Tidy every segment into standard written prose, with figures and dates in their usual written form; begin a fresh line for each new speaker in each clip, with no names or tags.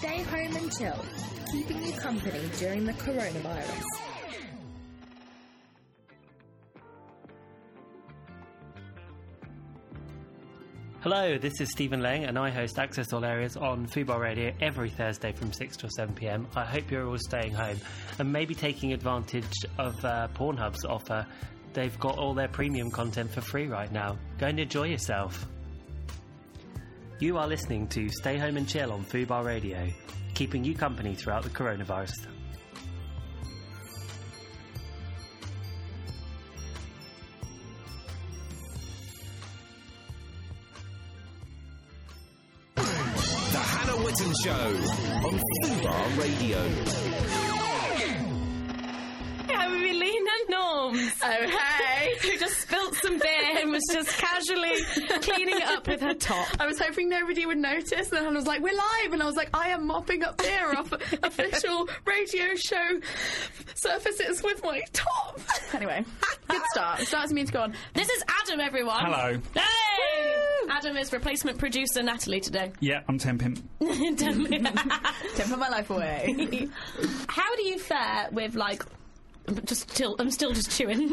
Stay home and chill, keeping you company during the coronavirus.
Hello, this is Stephen Lang and I host Access All Areas on Fubar Radio every Thursday from 6 till 7pm. I hope you're all staying home and maybe taking advantage of Pornhub's offer. They've got all their premium content for free right now. Go and enjoy yourself. You are listening to Stay Home and Chill on Fubar Radio, keeping you company throughout the coronavirus.
Show on Fubar Radio.
How are we, Lena Norms?
Oh, hey!
Who just spilt some beer and was just casually cleaning it up with her top.
I was hoping nobody would notice, and then I was like, we're live, and I was like, I am mopping up beer off official radio show surfaces with my top. Anyway, good start. Starts me to go on.
This is Adam, everyone.
Hello.
Hey! Adam is replacement producer Natalie today.
Yeah, I'm temping.
Temping my life away.
How do you fare with, like... I'm still just chewing.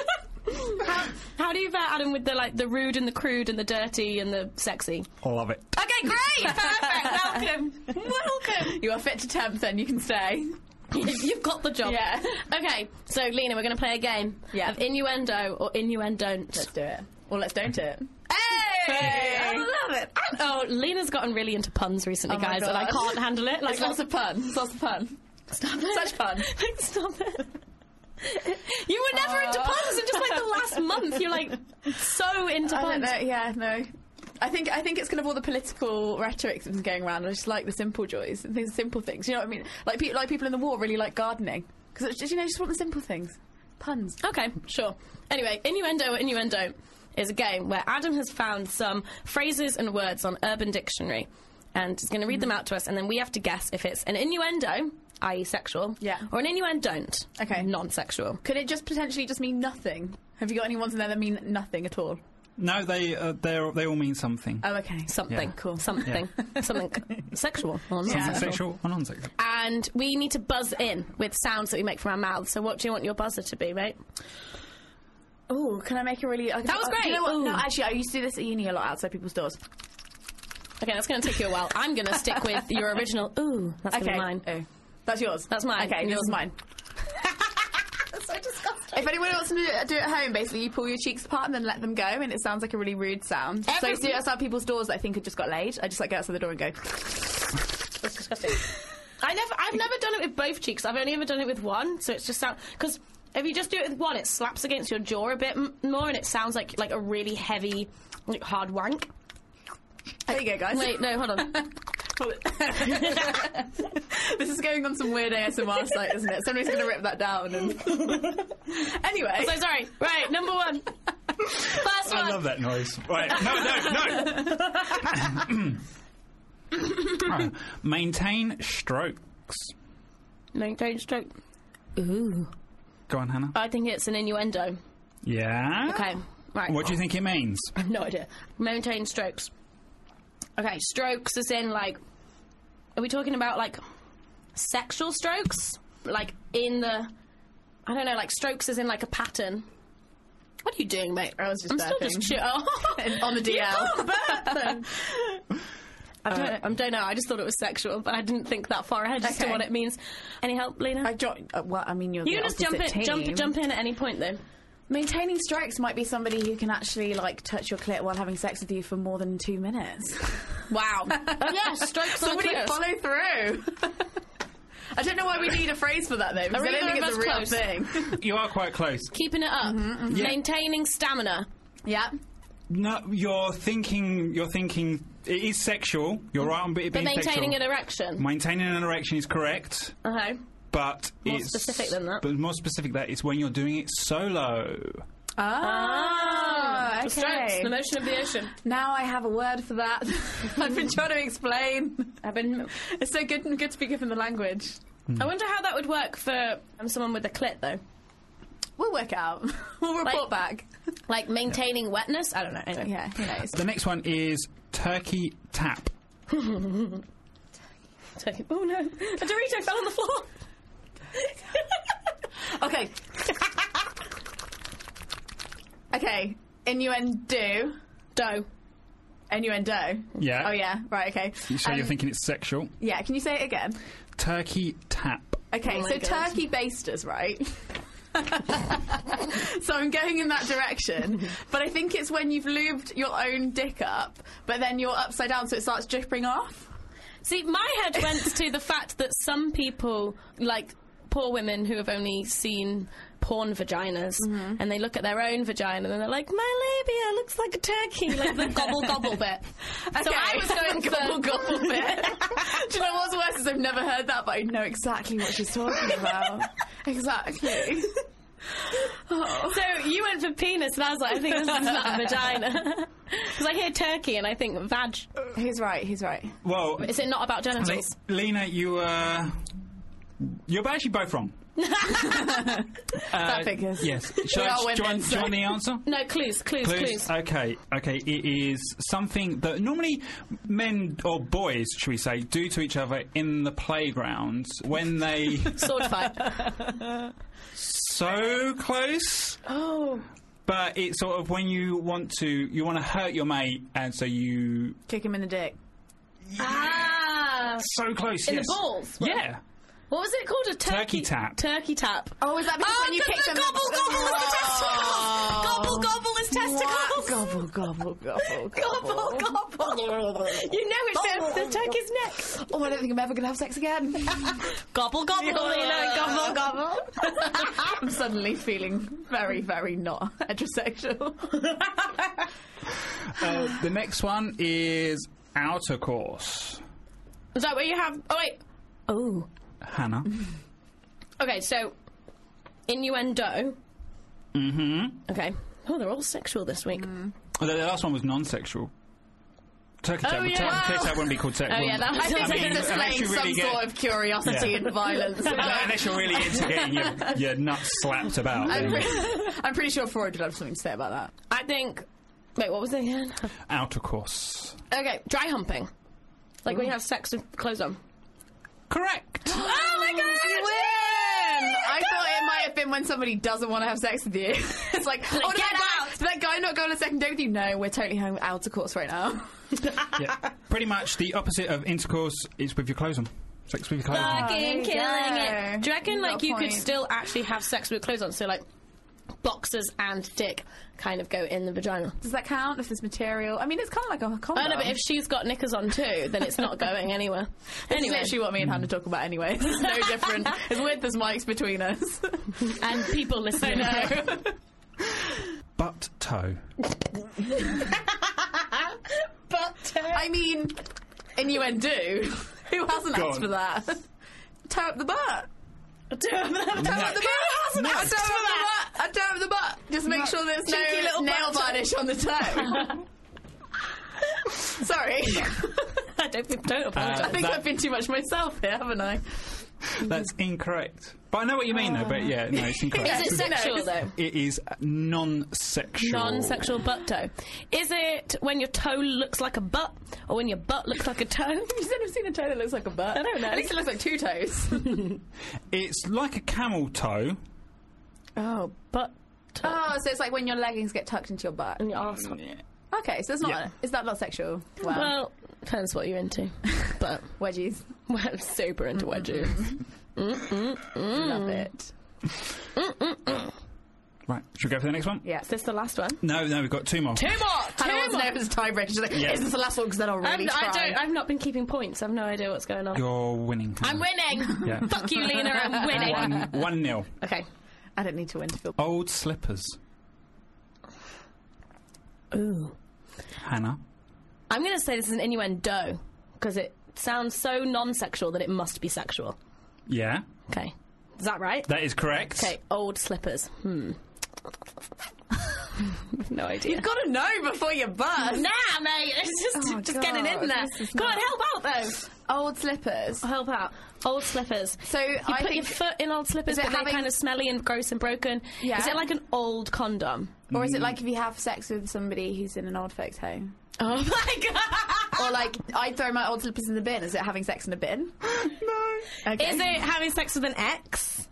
How do you fare, Adam, with the rude and the crude and the dirty and the sexy?
I love it.
Okay, great! Perfect! Welcome!
You are fit to temp, then you can stay.
You've got the job.
Yeah.
Okay, so Lena, we're going to play a game of innuendo or innuendon't.
Let's do it. Well, let's don't it.
Hey! I love it. Lena's gotten really into puns recently, guys, and I can't handle it.
Like, lots of fun. Lots of fun.
Stop it.
Such fun.
Stop it. You were never into puns, and just like the last month, you're like so into puns.
I don't know. Yeah, no. I think it's kind of all the political rhetoric that's going around. I just like the simple joys and things, simple things. You know what I mean? Like people in the war really like gardening because you just want the simple things. Puns.
Okay, sure. Anyway, innuendo or innuendo is a game where Adam has found some phrases and words on Urban Dictionary, and he's going to read them out to us, and then we have to guess if it's an innuendo, i.e. sexual, or an innuendon't, non-sexual.
Could it just potentially just mean nothing? Have you got any ones in there that mean nothing at all?
No, they all mean something.
Oh, okay.
Something.
Yeah. Cool.
Something. Something sexual or non-sexual.
Something sexual or non-sexual.
And we need to buzz in with sounds that we make from our mouths. So what do you want your buzzer to be, mate?
Oh, can I make a really...
That was great.
You know what? No, actually, I used to do this at uni a lot outside people's doors.
Okay, that's going to take you a while. I'm going to stick with your original... Ooh, that's going to be mine.
Oh. That's yours?
That's mine.
Okay, yours is mine.
That's so disgusting.
If anyone wants to do it at home, basically you pull your cheeks apart and then let them go, and it sounds like a really rude sound. So you see it outside people's doors that I think had just got laid. I just go outside the door and go...
That's disgusting. I've never done it with both cheeks. I've only ever done it with one, so it's just sound... Because... If you just do it with one, it slaps against your jaw a bit more, and it sounds like a really heavy, hard wank.
There you go, guys.
Wait, no, hold on.
This is going on some weird ASMR site, isn't it? Somebody's going to rip that down. And anyway.
I'm so sorry. Right, number one. First one.
I love that noise. Right, no. Maintain strokes.
Maintain stroke. Ooh.
Go on, Hannah.
I think it's an innuendo.
Yeah?
Okay, right.
What do you think it means?
I have no idea. Maintain strokes. Okay, strokes as in, are we talking about, sexual strokes? In the... I don't know, strokes as in, a pattern. What are you doing, mate?
I was just
I'm
burping.
still just... on the DL. You can't burp them. I don't know. I just thought it was sexual, but I didn't think that far ahead as to what it means. Any help, Lena?
You're
you can just jump in at any point, though.
Maintaining strokes might be somebody who can actually touch your clit while having sex with you for more than 2 minutes.
Wow. Oh yeah, strokes.
Somebody follow through. I don't know why we need a phrase for that though, because I don't think it's a real thing.
You are quite close.
Keeping it up. Yeah. Maintaining stamina.
Yeah.
No, you're thinking it is sexual. You're right on it being sexual.
But maintaining an erection.
Maintaining an erection is correct.
Okay.
But
more specific than that.
But more specific that it's when you're doing it solo.
Okay.
Strokes,
the motion of the ocean.
Now I have a word for that. I've been trying to explain. It's so good to be given the language.
I wonder how that would work for someone with a clit, though.
We'll work it out. We'll report back.
Maintaining wetness? I don't know. Anyway.
Yeah, who knows?
The next one is turkey tap.
Oh no, a Dorito fell on the floor.
Okay. Okay. Innuendo. Innuendo.
Yeah.
Oh yeah. Right. Okay.
So you're thinking it's sexual?
Yeah. Can you say it again?
Turkey tap.
Okay.
Oh my
So
God.
turkey basters, right? So I'm going in that direction, but I think it's when you've lubed your own dick up, but then you're upside down, so it starts dripping off.
See, my head went to the fact that some people, like poor women who have only seen porn vaginas, and they look at their own vagina and they're like, my labia looks like a turkey, like the gobble gobble bit. So I was going for
gobble gobble bit. Do you know what's worse is I've never heard that, but I know exactly what she's talking about. Exactly.
So you went for penis, and I was like, I think this is not a vagina. Because I hear turkey and I think vag.
He's right.
Well,
Is it not about genitals?
Lena, you're actually both wrong.
That figures.
Yes.
We are
Do you
women, so-
want the answer?
No, clues.
Okay. It is something that normally men or boys, should we say, do to each other in the playground when they
Sword fight.
so close.
Oh.
But it's sort of when you want to hurt your mate, and so you
Kick him in the dick.
Ah.
so close.
In
yes.
the balls?
Yeah.
What was it called? A
Turkey tap.
Turkey tap.
Oh, is that because when you kick them?
Gobble gobble is the testicles. Gobble gobble is testicles.
Gobble gobble gobble
Gobble gobble. You know it's the turkey's neck.
Oh, I don't think I'm ever going to have sex again.
Gobble gobble. Gobble gobble.
I'm suddenly feeling very, very not heterosexual.
The next one is outer course.
Is that what you have? Oh wait. Oh.
Hannah.
Okay, so innuendo.
Mm-hmm.
Okay. Oh, they're all sexual this week.
The last one was non-sexual. Turkey tap.
yeah.
Turkey tap wouldn't be called sexual.
Oh, yeah, that was-
I think
I
it's
mean,
unless
displaying
you
some
really get-
sort of curiosity
Yeah.
and violence.
Unless you're really into getting your nuts slapped about.
I'm pretty sure Freud would have something to say about that.
I think. Wait, what was it again?
Outer course.
Okay, dry humping. Like when you have sex with clothes on.
Correct.
Oh my god!
You win! I thought it might have been when somebody doesn't want to have sex with you. It's like, oh, did that guy not go on a second date with you? No, we're totally home outer course right now.
Yeah. Pretty much the opposite of intercourse is with your clothes on. Sex with your clothes on.
Fucking
there you
killing
go.
it. Do you reckon
You got
like
a
you could
point.
still actually have sex with clothes on? So like boxers and dick kind of go in the vagina.
Does that count if there's material? I mean, it's kind of like a condom.
I know, but if she's got knickers on too, then it's not going anywhere.
It's
Anyway,
literally what me and Hannah talk about anyway. It's no different. It's weird there's mics between us.
and people listening.
Butt toe.
I mean, innuendo. Who hasn't
Go
asked
on.
for that? Toe up the butt.
No.
Toe up the butt. A toe up the butt. Just make sure there's
Cheeky
no
little
nail
butt.
varnish on the toe. Sorry.
don't apologise.
I think
That-
I've been too much myself here, haven't I?
That's incorrect. But I know what you mean, though. But yeah, no, it's incorrect.
Is it sexual though?
It is non-sexual.
Non-sexual butt toe. Is it when your toe looks like a butt, or when your butt looks like a toe?
You've never seen a toe that looks like a butt.
I don't know.
At least it looks like two toes.
It's like a camel toe.
Oh, butt toe.
Oh, so it's like when your leggings get tucked into your butt.
And your arsehole.
Okay, so it's not.
Yeah.
Is that not sexual? Wow.
Well, depends what you're into. But
Wedgies.
well, I'm super into wedges.
Love it.
Right, should we go for the next one?
Yeah.
Is this the last one?
No, we've got two more.
Two more!
Hannah wants to know if it's a tiebreaker. She's like,
Yeah.
is this the last one? Because then I'll really try.
I've not been keeping points. I've no idea what's going on.
You're winning.
I'm winning!
Yeah.
Fuck you, Lena, I'm winning.
1-0.
Okay.
I don't need to win to feel.
Old slippers.
Ooh.
Hannah.
I'm going to say this is an innuendo, because it sounds so non-sexual that it must be sexual.
Yeah,
Okay. Is that right?
that is correct.
Okay, old slippers. No idea.
You've got to know before you buzz.
Nah, mate. It's just,
Oh,
just getting in
God,
there.
this is
Go on,
not-
help out, though.
Old slippers.
Help out. Old slippers.
So
You
I
put
think,
your foot in old slippers,
Is it
but they're
having-
kind of smelly and gross and broken.
Yeah.
Is it like an old condom?
or is it like if you have sex with somebody who's in an old folks' home?
Oh my god!
Or like, I'd throw my old slippers in the bin. Is it having sex in a bin?
No.
Okay.
Is it having sex with an ex?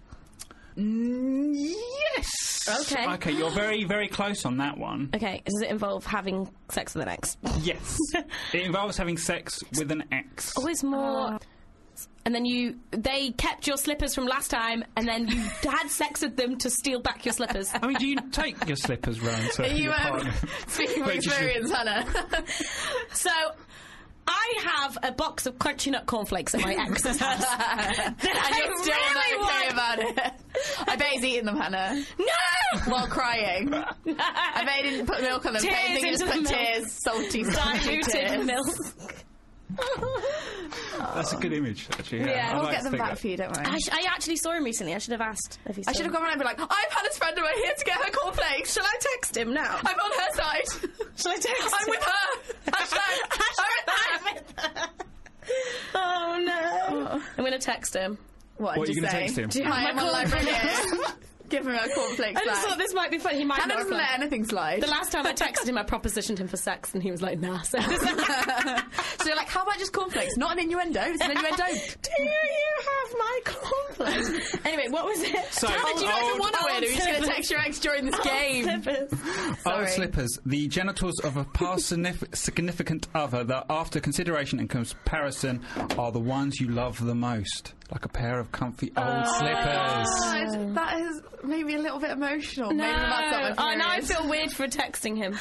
Yes.
Okay.
Okay, you're very, very close on that one.
Okay, does it involve having sex with an ex?
Yes. It involves having sex with an ex.
Always more... And then they kept your slippers from last time, and then you had sex with them to steal back your slippers.
I mean, do you take your slippers round to
You,
your partner?
speaking of experience, Hannah.
So, I have a box of Crunchy Nut cornflakes at my ex's house.
And you're still not okay about it. I bet he's eating them, Hannah.
No!
While crying. I bet he didn't put milk on them.
Tears
I think he just
into
put
the milk.
tears, salty, salty
Diluted
tears.
milk.
That's a good image, actually.
Yeah,
I'd
We'll
like
get
to
them
think
back
that.
for you, don't worry.
I actually saw him recently. I should have asked if he's
I should have gone around and been like, I'm Hannah's friend and we're here to get her cornflakes.
Shall I text him now?
I'm on her side.
Shall I text
I'm
him?
with her.
I'm with her. Oh no. I'm going to text him.
What
What are
did
you
you
gonna
say?
text him?
Do you have
Hi,
my
I'm on live
cornflakes?
radio. Give him her cornflakes
I just
back.
thought this might be funny. He might
Hannah
not
doesn't
reply.
let anything slide.
The last time I texted him, I propositioned him for sex, and he was like, nah. So
So you're like, how about just cornflakes? Not an innuendo. It's an innuendo.
do you have my cornflakes? Anyway, what was it?
So,
How did you not even
old-
want to win? Are you just going to
slippers.
text your ex during this game?
Slippers.
Old
Sorry.
slippers, the genitals of a past significant other that, after consideration and comparison, are the ones you love the most. Like a pair of comfy old slippers.
God, that has made me a little bit emotional.
No.
Maybe that's not my
Oh, now I
period.
feel weird for texting him.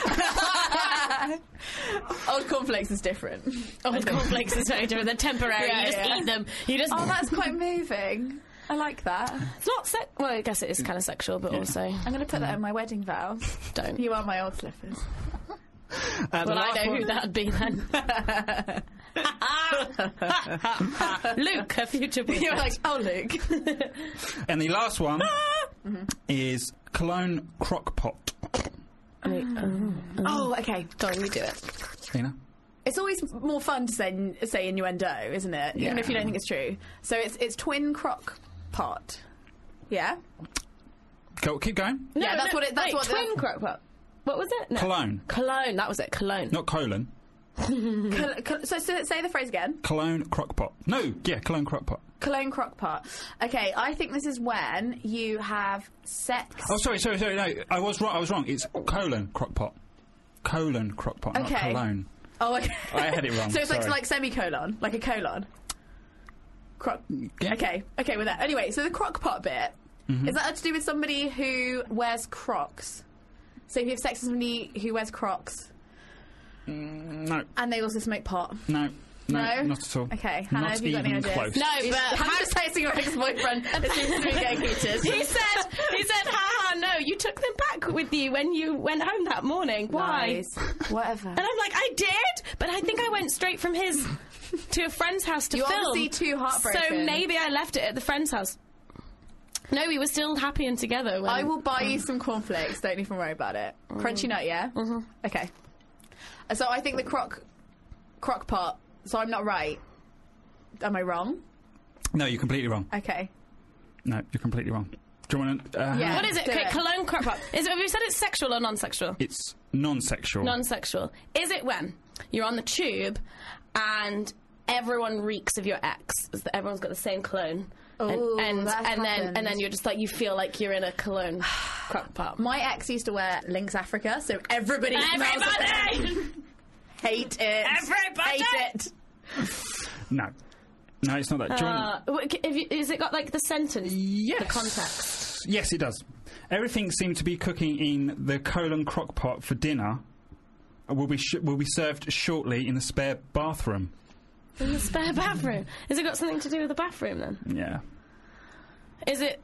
Old cornflakes is different.
Old cornflakes is very different. They're temporary.
Yeah,
you just
yeah.
eat them. You just.
Oh, that's quite moving. I like that.
It's not well, I guess it is kind of sexual, but also
I'm going to put that in my wedding vow.
don't.
You are my old slippers.
The
Well, I
last
know
one-
who that'd be then. Luke, her future boyfriend.
You're like, oh, Luke.
And the last one is cologne crockpot.
Oh, okay.
Go on, you do it.
Tina?
It's always more fun to say innuendo, isn't it? Even
Yeah.
if you don't think it's true. So it's twin crock pot. Yeah?
Go, keep going.
Yeah, that's what it- that's
wait,
what the-
twin crockpot. What was it? No.
Cologne.
Cologne. That was it. Cologne.
Not colon.
So say the phrase again.
Cologne crockpot. No, yeah, cologne crockpot.
Cologne crock pot. Okay, I think this is when you have sex.
Oh, sorry, no, I was wrong. It's colon crockpot. Colon crockpot, not
Okay.
cologne.
Oh, okay.
I had it wrong,
So it's
sorry.
like semicolon, like a colon.
Yeah.
Okay, with that. Anyway, so the crock pot bit,
Mm-hmm.
is that to do with somebody who wears Crocs? So if you have sex with somebody who wears Crocs,
No,
and they also smoke pot.
no,
No?
not at all.
Okay, Hannah,
not
have you got any
even
ideas?
close.
No, but
I'm just texting your ex-boyfriend. It seems to be getting heated.
he said, haha, no, you took them back with you when you went home that morning. Why?
Nice. Whatever.
And I'm like, I did, but I think I went straight from his to a friend's house to
You're
film.
obviously too heartbroken.
So maybe I left it at the friend's house. No, we were still happy and together. When,
I will buy you some cornflakes. Don't even worry about it. Crunchy nut, yeah? Mm-hmm. Okay. So I think the crock pot. So I'm not right. Am I wrong?
No, you're completely wrong.
Okay.
No, you're completely wrong. Do you want to...
Yeah.
What is it?
Do
Okay,
it.
cologne crock pot. Have you said it's sexual or non-sexual?
It's non-sexual.
Non-sexual. Is it when you're on the tube and everyone reeks of your ex? Everyone's got the same cologne.
Ooh,
and
that's
then
happened.
you're just like, you feel like you're in a cologne crock pot.
My ex used to wear Lynx Africa, so everybody smells of it. Hate it.
Everybody!
Hate it.
No. No, it's not that. Do you want-
Is it got like the sentence?
Yes.
The context?
Yes, it does. Everything seemed to be cooking in the colon crockpot for dinner. Will be served shortly in the spare bathroom.
In the spare bathroom? Has it got something to do with the bathroom then?
Yeah.
Is it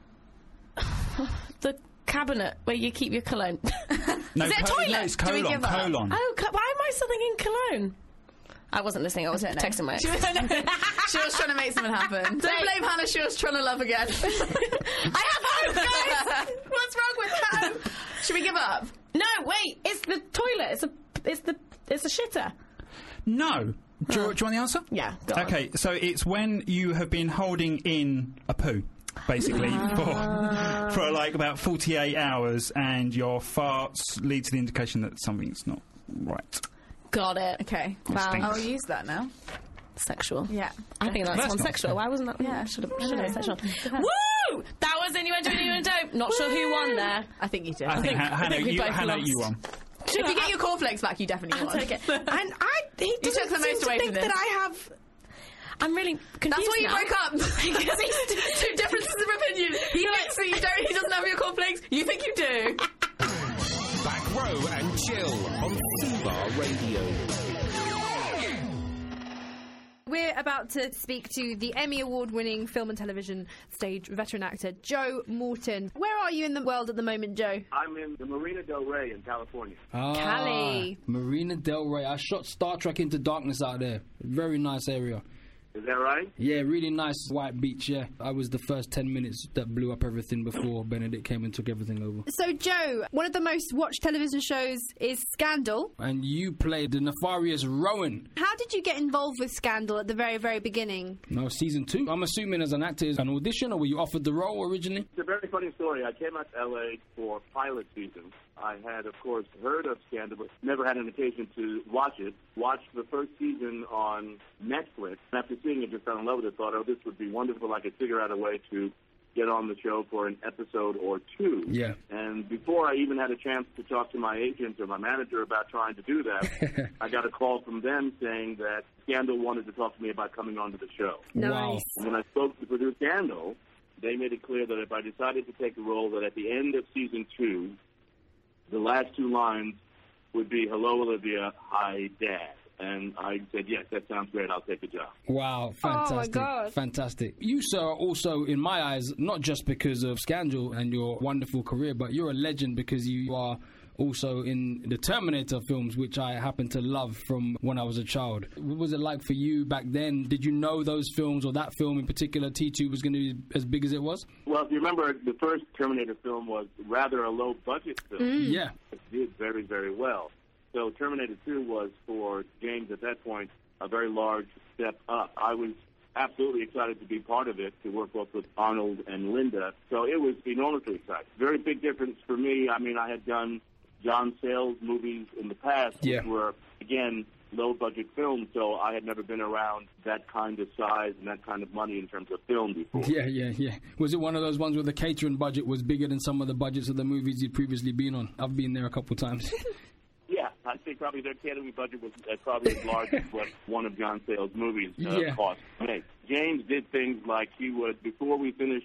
the cabinet where you keep your cologne?
No,
Is it a toilet?
No, it's
Do we
colon.
give up?
Colon.
Oh, why am I still thinking cologne? I wasn't listening. I was
don't know.
texting my ex.
She was trying to make something happen. Don't blame Hannah. She was trying to love again.
I have hope, guys.
What's wrong with hope? Should we give up?
No, wait. It's the toilet. It's the shitter.
No. Do you want the answer?
Yeah. Go on.
Okay, so it's when you have been holding in a poo, basically, for like about 48 hours, and your farts lead to the indication that something's not right.
Got it.
Okay.
Wow.
I'll use that now.
Sexual.
Yeah.
I think that's
That's
one
not
sexual.
fair.
Why wasn't that?
Yeah.
Should have been sexual. Woo! That was innuendo. Not sure who won there.
I think you did.
I think Hannah,
we both
Hannah,
lost.
you won.
If you get your cornflakes back, you definitely
I'll
won.
take it. And he doesn't
took the
seem
most
to
away
think
from this.
that I have. I'm really confused.
That's why you
now.
broke up. Because he's two differences of opinion. He thinks that you don't. He doesn't have your cornflakes. You think you do.
Back row and chill on Fubar Radio.
We're about to speak to the Emmy Award-winning film and television stage veteran actor Joe Morton. Where are you in the world at the moment, Joe?
I'm in the Marina Del Rey in California.
Cali.
Marina Del Rey. I shot Star Trek Into Darkness out there. Very nice area.
Is that right?
Yeah, really nice white beach, yeah. I was the first 10 minutes that blew up everything before Benedict came and took everything over.
So, Joe, one of the most watched television shows is Scandal.
And you played the nefarious Rowan.
How did you get involved with Scandal at the very, very beginning?
No, season 2. I'm assuming as an actor is an audition, or were you offered the role originally?
It's a very funny story. I came out to L.A. for pilot season. I had, of course, heard of Scandal, but never had an occasion to watch it. Watched the first season on Netflix. After seeing it, just fell in love with it. Thought, oh, this would be wonderful. I could figure out a way to get on the show for an episode or two.
Yeah.
And before I even had a chance to talk to my agent or my manager about trying to do that, I got a call from them saying that Scandal wanted to talk to me about coming onto the show.
Wow.
And when I spoke to produce Scandal, they made it clear that if I decided to take the role, that at the end of season 2, the last 2 lines would be, "Hello, Olivia. Hi, Dad." And I said, yes, that sounds great. I'll take the job.
Wow, fantastic.
Oh, my God.
Fantastic. You, sir, are also, in my eyes, not just because of Scandal and your wonderful career, but you're a legend because you are also in the Terminator films, which I happen to love from when I was a child. What was it like for you back then? Did you know those films, or that film in particular, T2, was going to be as big as it was?
Well, if you remember, the first Terminator film was rather a low-budget film.
Yeah.
It did very, very well. So Terminator 2 was, for James at that point, a very large step up. I was absolutely excited to be part of it, to work both with Arnold and Linda. So it was enormously exciting. Very big difference for me. I mean, I had done John Sayles movies in the past, which were, again, low-budget films, so I had never been around that kind of size and that kind of money in terms of film before.
Yeah. Was it one of those ones where the catering budget was bigger than some of the budgets of the movies you'd previously been on? I've been there a couple times.
Yeah, I think probably their catering budget was probably as large as what one of John Sayles' movies cost to make. James did things like he would, before we finished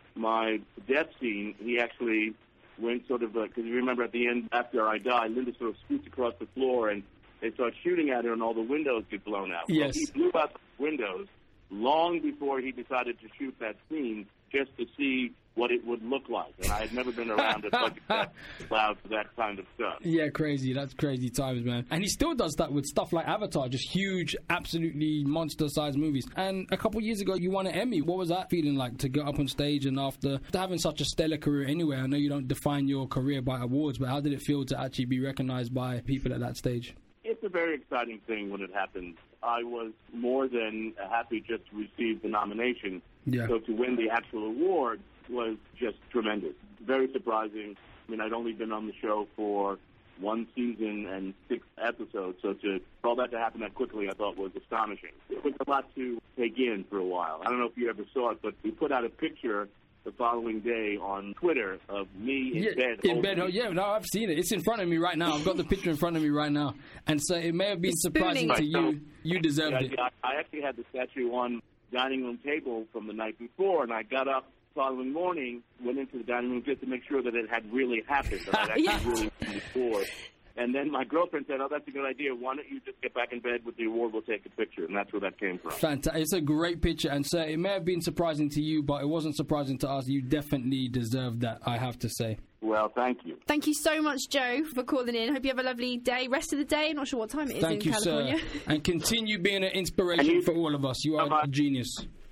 my death scene, he actually went sort of, because you remember at the end, after I die, Linda sort of scoots across the floor and they start shooting at her and all the windows get blown out.
Yes.
Well, he blew out the windows long before he decided to shoot that scene, just to see what it would look like. And I had never been around a budget that loud for that kind of stuff.
Yeah, crazy. That's crazy times, man. And he still does that with stuff like Avatar, just huge, absolutely monster-sized movies. And a couple years ago, you won an Emmy. What was that feeling like to get up on stage and after having such a stellar career anyway? I know you don't define your career by awards, but how did it feel to actually be recognized by people at that stage?
It's a very exciting thing when it happens. I was more than happy just to receive the nomination.
Yeah.
So to win the actual award was just tremendous. Very surprising. I mean, I'd only been on the show for 1 season and 6 episodes, so for all that to happen that quickly I thought was astonishing. It was a lot to take in for a while. I don't know if you ever saw it, but we put out a picture the following day on Twitter of me in bed.
In bed, no, I've seen it. It's in front of me right now. I've got the picture in front of me right now. And so it may have been surprising to you. You deserved it.
I actually had the statue on dining room table from the night before, and I got up the following morning, went into the dining room just to make sure that it had really happened, that I'd actually really been before. And then my girlfriend said, oh, that's a good idea. Why don't you just get back in bed with the award? We'll take a picture. And that's where that came from.
Fantastic. It's a great picture. And so it may have been surprising to you, but it wasn't surprising to us. You definitely deserved that, I have to say.
Well, thank you.
Thank you so much, Joe, for calling in. Hope you have a lovely day. Rest of the day. Not sure what time it is in California.
Sir. And continue being an inspiration for all of us. You are a genius.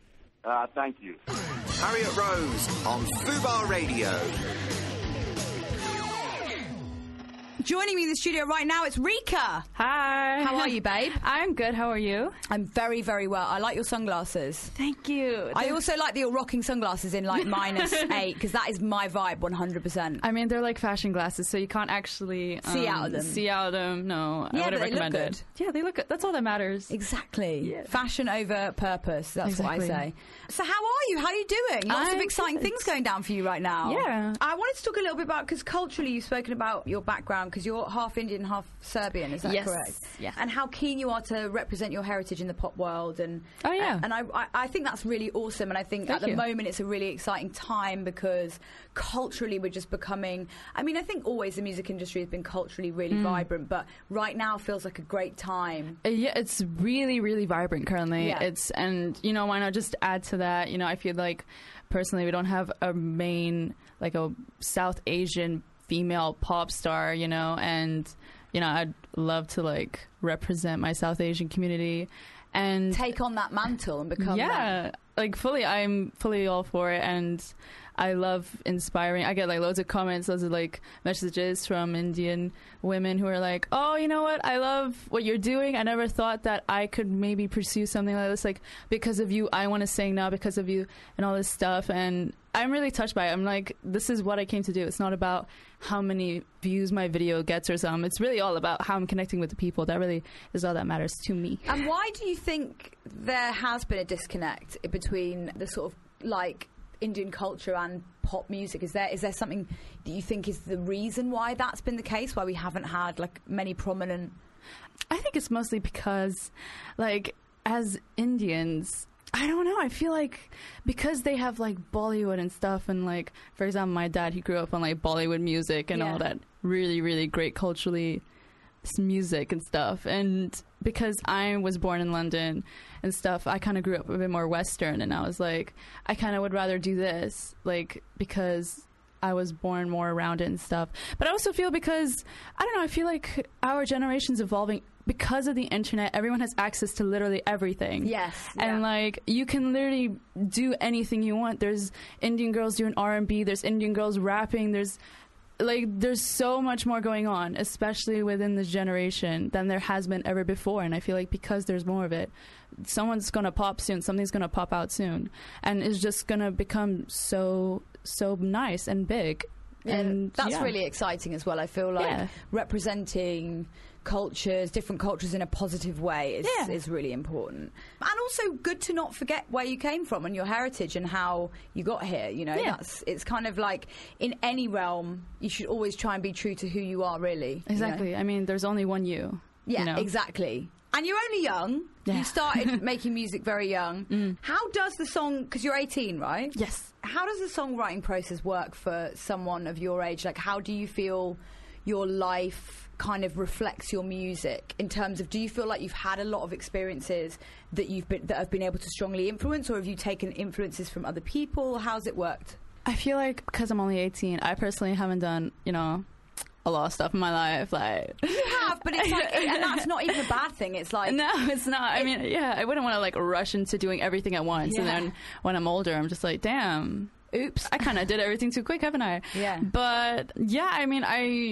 Thank you.
Harriet Rose on Fubar Radio.
Joining me in the studio right now, it's Rika.
Hi.
How are you, babe?
I'm good. How are you?
I'm very, very well. I like your sunglasses.
Thank you.
I also like that you're rocking sunglasses in like -8 because that is my vibe 100%.
I mean, they're like fashion glasses, so you can't actually
see out of them.
See out of them. No,
yeah,
I wouldn't
but
recommend
they look
it.
good.
Yeah, they look good. That's all that matters.
Exactly.
Yeah.
Fashion over purpose. That's what I say. So how are you? How are you doing? Lots of exciting things going down for you right now.
Yeah.
I wanted to talk a little bit about, because culturally you've spoken about your background, because you're half Indian, half Serbian. Is that correct?
Yes.
And how keen you are to represent your heritage in the pop world. And and I think that's really awesome. And I think at the moment it's a really exciting time because culturally we're just becoming. I mean, I think always the music industry has been culturally really vibrant, but right now feels like a great time.
Yeah, it's really, really vibrant currently.
Yeah.
And you know, why not just add to that? You know, I feel like personally we don't have a main, like a South Asian female pop star, you know, and you know, I'd love to like represent my South Asian community and
take on that mantle and become that.
Like fully, I'm fully all for it, and I love inspiring. I get like loads of comments, loads of like messages from Indian women who are like, oh, you know what, I love what you're doing. I never thought that I could maybe pursue something like this. Like, because of you, I want to sing now because of you, and all this stuff. And I'm really touched by it. I'm like, this is what I came to do. It's not about how many views my video gets or something. It's really all about how I'm connecting with the people. That really is all that matters to me.
And why do you think there has been a disconnect between the sort of like Indian culture and pop music? Is there something that you think is the reason why that's been the case, why we haven't had like many prominent?
I think it's mostly because like as Indians, I don't know, I feel like because they have like Bollywood and stuff, and like for example my dad, he grew up on like Bollywood music and all that really, really great culturally music and stuff, and because I was born in London and stuff, I kind of grew up a bit more Western, and I was like, I kind of would rather do this, like, because I was born more around it and stuff. But I also feel because, I don't know, I feel like our generation's evolving because of the internet. Everyone has access to literally everything.
Yes.
And like, you can literally do anything you want. There's Indian girls doing R&B, there's Indian girls rapping, there's so much more going on, especially within this generation, than there has been ever before. And I feel like because there's more of it, someone's going to pop soon, something's going to pop out soon, and it's just going to become so nice and big.
Yeah,
and
that's really exciting as well. I feel like representing cultures, different cultures in a positive way is really important. And also good to not forget where you came from and your heritage and how you got here, you know. It's kind of like in any realm you should always try and be true to who you are, really.
Exactly.
You know?
I mean, there's only one you.
Yeah,
you know?
Exactly. And you're only young. Yeah. You started making music very young. How does the song, because you're 18, right?
Yes.
How does the songwriting process work for someone of your age? Like, how do you feel your life kind of reflects your music in terms of, do you feel like you've had a lot of experiences that have been able to strongly influence, or have you taken influences from other people? How's it worked?
I feel like because I'm only 18, I personally haven't done, you know, a lot of stuff in my life. Like,
you have, but it's like, and that's not even a bad thing. It's like,
no, it's not. I mean, I wouldn't want to like rush into doing everything at once, and then when I'm older, I'm just like, damn, oops, I kind of did everything too quick, haven't I?
Yeah.
But yeah, I mean,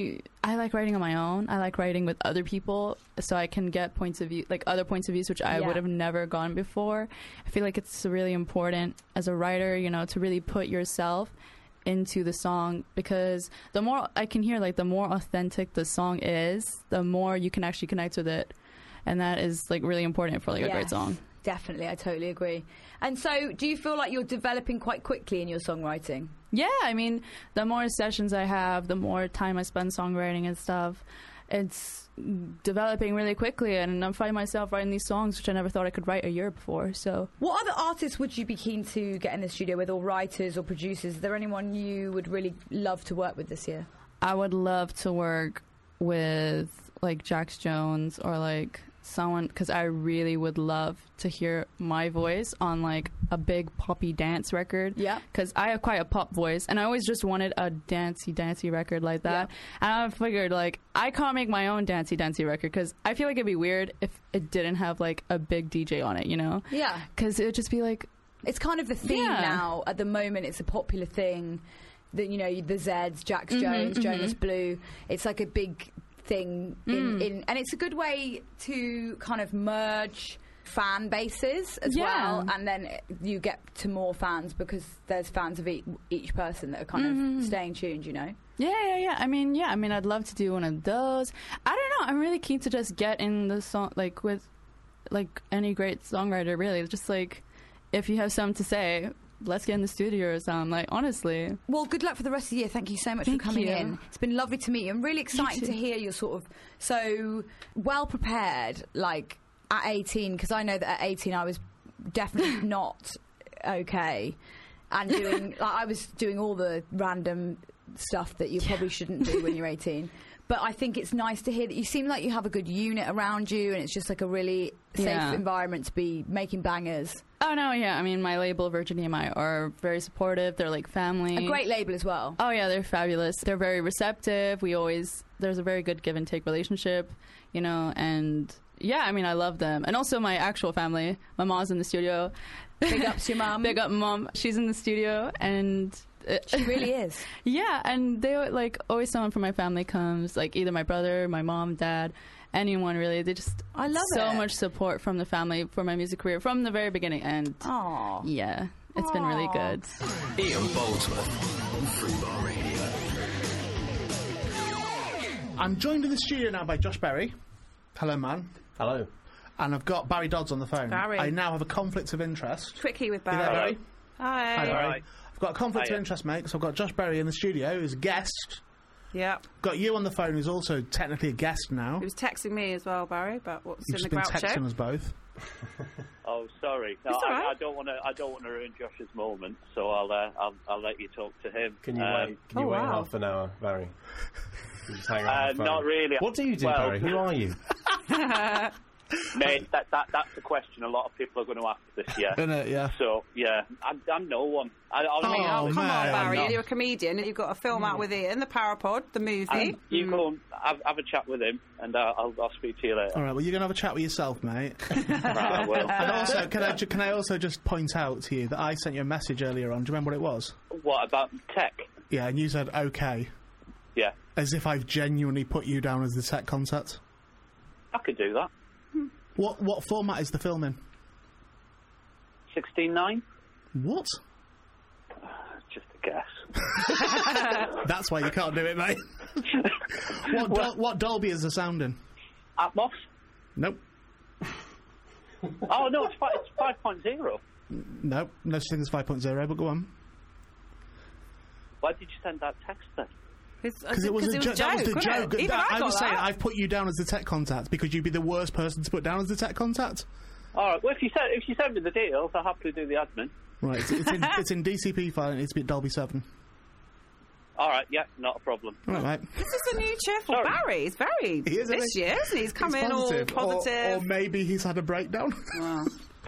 I like writing on my own. I like writing with other people, so I can get points of view, like other points of views, which I would have never gone before. I feel like it's really important as a writer, you know, to really put yourself into the song, because the more I can hear, like, the more authentic the song is, the more you can actually connect with it, and that is like really important for like a great song.
Definitely, I totally agree. And so, do you feel like you're developing quite quickly in your songwriting?
Yeah, I mean, the more sessions I have, the more time I spend songwriting and stuff, it's developing really quickly, and I'm finding myself writing these songs which I never thought I could write a year before. So,
what other artists would you be keen to get in the studio with, or writers or producers? Is there anyone you would really love to work with this year?
I would love to work with like Jax Jones, or like someone, because I really would love to hear my voice on like a big poppy dance record.
Yeah,
because I have quite a pop voice, and I always just wanted a dancey record like that. And I figured, like, I can't make my own dancey record, because I feel like it'd be weird if it didn't have like a big DJ on it, you know?
Yeah,
because it would just be like,
it's kind of the theme now at the moment. It's a popular thing that, you know, the Zeds, Jax Jones, Jonas Blue. It's like a big thing in and it's a good way to kind of merge fan bases as well, and then you get to more fans because there's fans of each person that are kind of staying tuned, you know.
Yeah. I mean, I'd love to do one of those. I don't know. I'm really keen to just get in the song, like with like any great songwriter, really. Just like if you have something to say, let's get in the studio or something. Like, honestly.
Well, good luck for the rest of the year. Thank you so much for coming in. It's been lovely to meet you. I'm really excited to hear you're sort of so well prepared, like at 18, because I know that at 18 I was definitely not okay, and doing I was doing all the random stuff that you probably shouldn't do when you're 18. But I think it's nice to hear that you seem like you have a good unit around you, and it's just like a really safe environment to be making bangers.
Oh, no, yeah. I mean, my label, Virgin EMI, are very supportive. They're like family.
A great label as well.
Oh, yeah, they're fabulous. They're very receptive. There's a very good give and take relationship, you know, and yeah, I mean, I love them. And also my actual family. My mom's in the studio.
Big ups your mom.
Big up mom. She's in the studio, and
she really is.
Yeah, and they like always someone from my family comes, like either my brother, my mom, dad, anyone really. They just
I love
so much support from the family for my music career from the very beginning, and yeah, it's been really good.
Ian Boldsworth on Freebar Radio.
I'm joined in the studio now by Josh Berry. Hello, man.
Hello.
And I've got Barry Dodds on the phone.
Barry.
I now have a conflict of interest.
Quickie with
You
Barry.
there, Barry?
Hi.
Hi, Barry. I've got a conflict of interest, mate, so I've got Josh Berry in the studio who's a guest.
Yeah.
Got you on the phone who's also technically a guest now.
He was texting me as well, Barry, about what's
You've
in the
just been
Groucho.
texting us both.
Oh, sorry. No,
It's all right.
I don't want to ruin Josh's moment, so I'll let you talk to him.
Can you wait? Can you wait half an hour, Barry? You just hang on the phone.
Not really.
What do you do,
Well,
Barry? Who are you?
Mate, that's a question a lot of people are going to ask this year.
Isn't it? Yeah.
So yeah, I'm no one. I mean,
Come on, Barry,
no.
you're a comedian. You've got a film out with Ian, The Parapod, the movie.
You go and have a chat with him, and I'll speak to you later.
All right, well, you're going to have a chat with yourself, mate.
Right, I will.
And also, can I also just point out to you that I sent you a message earlier on. Do you remember what it was?
What, about tech?
Yeah, and you said, okay.
Yeah.
As if I've genuinely put you down as the tech contact.
I could do that.
What format is the film in?
16:9.
What?
Just a guess.
That's why you can't do it, mate. What Dolby is the sound in?
Atmos?
Nope.
Oh no, it's 5.0.
Nope, no such thing as 5.0, but go on.
Why did you send that text then?
Because it was a joke. That was the joke. I was saying I've put you down as the tech contact because you'd be the worst person to put down as the tech contact.
All right. Well, if you send me the details, I'll happily do the admin.
Right. It's in DCP file and it needs to be at Dolby 7.
All right. Yeah. Not a problem.
All right, mate.
This is a new cheerful Barry. He's very
He is, isn't
this
he?
year, isn't he? He's come in all positive.
Or maybe he's had a breakdown.
Wow.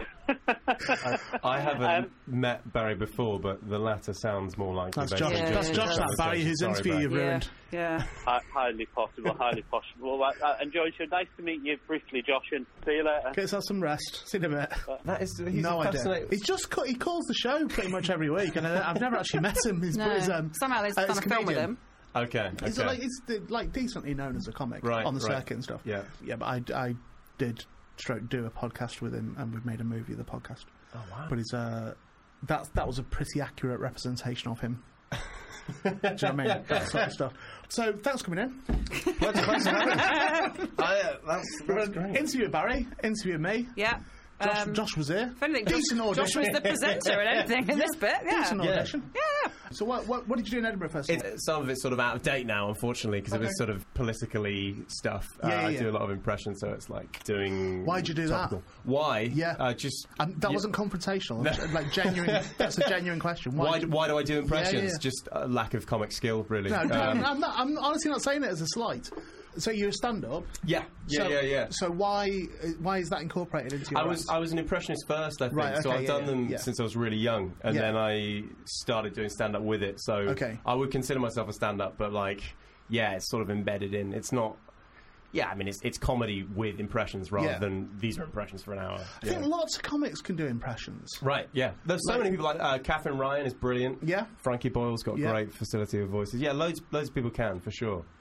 I haven't met Barry before, but the latter sounds more like
That's Josh. That's Josh, that Barry, whose interview you've ruined.
Yeah.
Highly possible. Highly possible. Enjoy. Nice to meet you briefly, Josh, and see you later.
Get yourself some rest. See you in a bit.
He's
no idea.
fascinating.
He calls the show pretty much every week, and I've never actually met him.
Somehow there's done a film with him.
Okay.
He's like decently known as a comic on the circuit and stuff.
Yeah.
Yeah, but I did do a podcast with him, and we've made a movie of the podcast.
Oh wow!
But that was a pretty accurate representation of him. Do you know what I mean? That sort of stuff. So thanks for coming in.
Thanks for having me. That's great.
Interview Barry. Interview me.
Yeah.
Josh was here.
If anything,
Decent audition.
Josh was the presenter and everything in this bit. Yeah.
Decent audition.
Yeah.
So what did you do in Edinburgh Festival?
Some of it's sort of out of date now, unfortunately, because it was sort of politically stuff. I do a lot of impressions, so it's like doing.
Why'd you do
topical.
that?
Why?
Yeah. That wasn't confrontational. Like genuine. That's a genuine question.
Why do I do impressions?
Yeah.
Just a lack of comic skill, really.
No, I'm honestly not saying it as a slight. So you're a stand-up.
Yeah.
So why is that incorporated into your act?
I was an impressionist first, I think.
Right,
so
okay,
I've done them since I was really young, and then I started doing stand-up with it. So I would consider myself a stand-up, but it's sort of embedded in. It's not. Yeah, I mean, it's comedy with impressions rather than these are impressions for an hour.
I think lots of comics can do impressions.
Right, yeah. There's so many people like Catherine Ryan is brilliant.
Yeah.
Frankie Boyle's got great facility of voices. Yeah, loads of people can, for sure.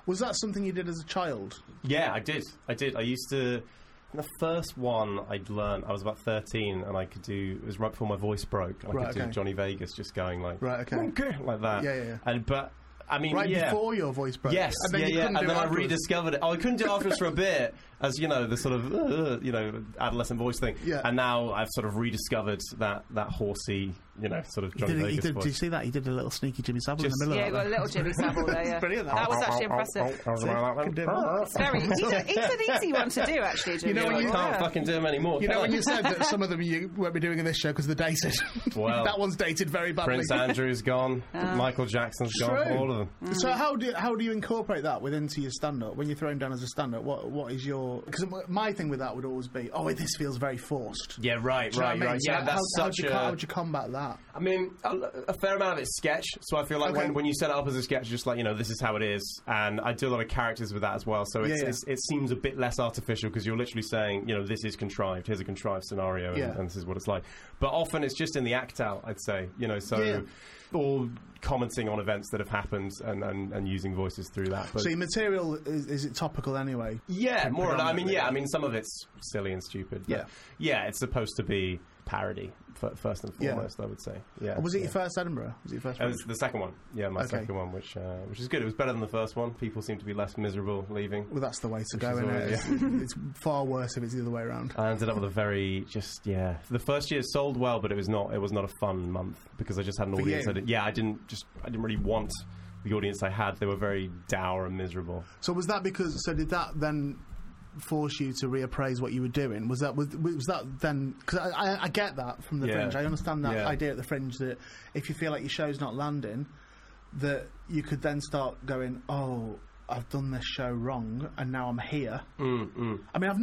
Was that something you did as a child?
Yeah, I did. I used to. The first one I'd learned, I was about 13, and I could do. It was right before my voice broke. And I could do Johnny Vegas, just going like, like that.
Yeah.
But I mean,
before your voice broke.
Yes,
and then
and then I rediscovered it. Oh, I couldn't do it afterwards for a bit, as you know, the sort of adolescent voice thing. Yeah. And now I've sort of rediscovered that horsey, sort of Johnny Vegas voice.
Did you see that? He did a little sneaky Jimmy Savile in the middle.
Yeah, got a little Jimmy Savile there. Yeah.
Brilliant.
That was actually impressive. It's very. He's an easy one to do, actually. Jimmy.
You can't fucking do him anymore.
You know when you said that some of them you won't be doing in this show because they're dated. Well, that one's dated very badly.
Prince Andrew's gone. Michael Jackson's gone. All of them.
So how do you incorporate that into your stand-up when you're thrown down as a stand-up? What is your? Because my thing with that would always be, this feels very forced.
Yeah, right. Yeah, that's
how would you combat that?
I mean, a fair amount of it's sketch. So I feel like when you set it up as a sketch, just like this is how it is, and I do a lot of characters with that as well. So it seems a bit less artificial because you're literally saying, this is contrived. Here's a contrived scenario, and this is what it's like. But often it's just in the act out, I'd say. Or commenting on events that have happened and using voices through that. But
so your material, is it topical anyway?
Yeah, more or less. I mean, some of it's silly and stupid. But it's supposed to be parody, first and foremost, I would say. Yeah.
Was it your first Edinburgh? Was it your first
one? It was the second one. Yeah, my second one, which is good. It was better than the first one. People seem to be less miserable leaving.
Well, that's the way to go, isn't it? It's far worse if it's the other way around.
I ended up with the first year sold well, but it was not a fun month because I just had an audience. I didn't really want the audience I had. They were very dour and miserable.
So was that did that then force you to reappraise what you were doing? Was that then? Because I get that from the Fringe. I understand that idea at the Fringe that if you feel like your show's not landing, that you could then start going, I've done this show wrong, and now I'm here. I mean,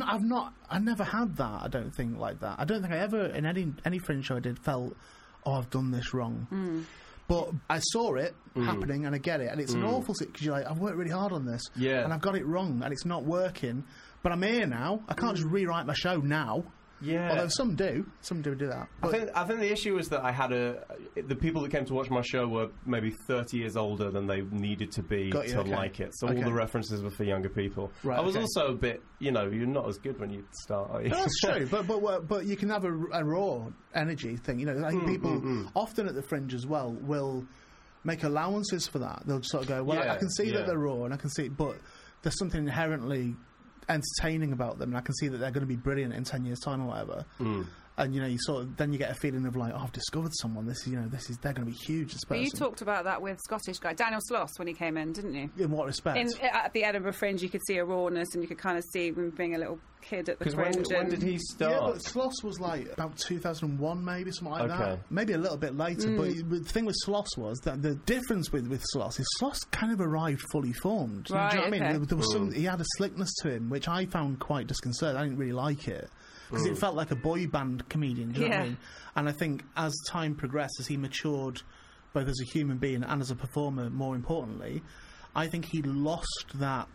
I never had that. I don't think like that. I don't think I ever in any Fringe show I did felt, I've done this wrong. But I saw it happening, and I get it, and it's an awful situation because you're like, I've worked really hard on this, and I've got it wrong, and it's not working. But I'm here now. I can't just rewrite my show now. Yeah. Although some do that. But
I think the issue is that I had the people that came to watch my show were maybe 30 years older than they needed to be like it. So all the references were for younger people. Right, I was also a bit, you're not as good when you start, are you?
That's true. But you can have a raw energy thing. I think people often at the Fringe as well will make allowances for that. They'll sort of go, I can see that they're raw, and I can see, but there's something inherently entertaining about them, and I can see that they're going to be brilliant in 10 years' time or whatever. And you sort of then you get a feeling of like, I've discovered someone. This is they're going to be huge. This person.
But you talked about that with Scottish guy Daniel Sloss when he came in, didn't you?
In what respect?
At the Edinburgh Fringe, you could see a rawness, and you could kind of see him being a little kid at the Fringe.
When did he start?
Yeah, but Sloss was like about 2001, maybe something like that. Maybe a little bit later. But the thing with Sloss was that the difference with Sloss is Sloss kind of arrived fully formed.
Right,
do you know what I mean? There was he had a slickness to him, which I found quite disconcerting. I didn't really like it. Because it felt like a boy band comedian, do you know what I mean? And I think as time progressed, as he matured, both as a human being and as a performer, more importantly, I think he lost the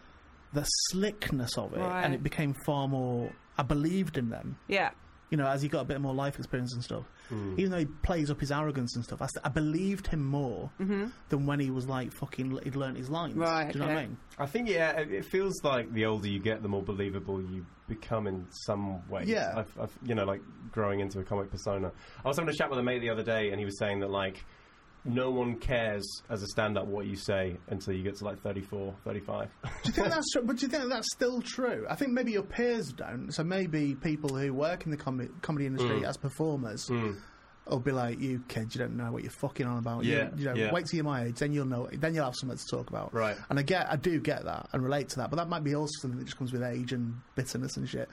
slickness of it, and it became far more. I believed in them.
Yeah.
As he got a bit more life experience and stuff. Even though he plays up his arrogance and stuff, I believed him more than when he was like he'd learnt his lines.
Right.
Do you know what I mean?
I think it feels like the older you get, the more believable you become in some way.
Yeah.
I've like growing into a comic persona. I was having a chat with a mate the other day, and he was saying that like no one cares as a stand-up what you say until you get to like 34, 35.
Do you think that's true? But do you think that's still true? I think maybe your peers don't. So maybe people who work in the comedy industry as performers will be like, you kids, you don't know what you're fucking on about. Wait till you're my age, then you'll know. Then you'll have something to talk about.
Right.
And I do get that and relate to that, but that might be also something that just comes with age and bitterness and shit.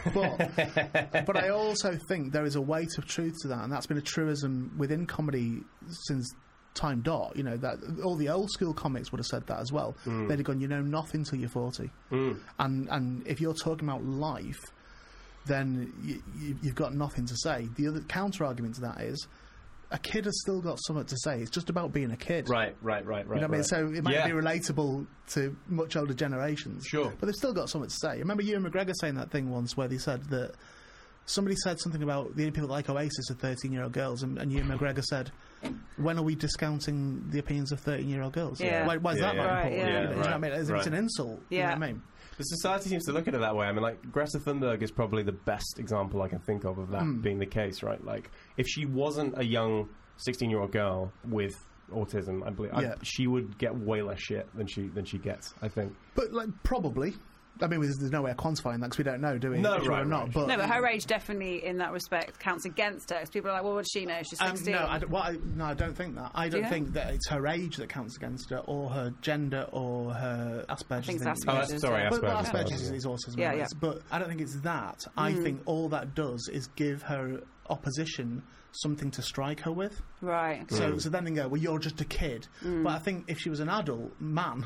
But I also think there is a weight of truth to that, and that's been a truism within comedy since time dot. That all the old school comics would have said that as well. They'd have gone, you know nothing till you're 40, and if you're talking about life, then you've got nothing to say. The other counter argument to that is, a kid has still got something to say. It's just about being a kid.
Right.
You know what I mean? So it might be relatable to much older generations.
Sure.
But they've still got something to say. I remember Ewan McGregor saying that thing once where they said that somebody said something about the only people that like Oasis are 13-year-old girls, and Ewan McGregor said, when are we discounting the opinions of 13-year-old girls?
Yeah.
Why is that not
right,
important?
yeah.
You know what I mean? It's an insult.
Yeah.
You know what I mean?
The society seems to look at it that way. I mean, like, Greta Thunberg is probably the best example I can think of that being the case, right? Like, if she wasn't a young 16-year-old girl with autism, I believe she would get way less shit than she gets, I think.
But, like, probably. I mean, there's no way of quantifying that because we don't know, do we?
No,
right. Not, but
her age definitely, in that respect, counts against her. Because people are like, well, what does she know? She's 16.
No, I don't think that. I don't think that it's her age that counts against her, or her gender, or her Asperger's.
I think it's
Asperger's.
Asperger's is autism.
Yeah.
But I don't think it's that. I think all that does is give her opposition something to strike her with.
Right.
So then they go, well, you're just a kid. But I think if she was an adult man,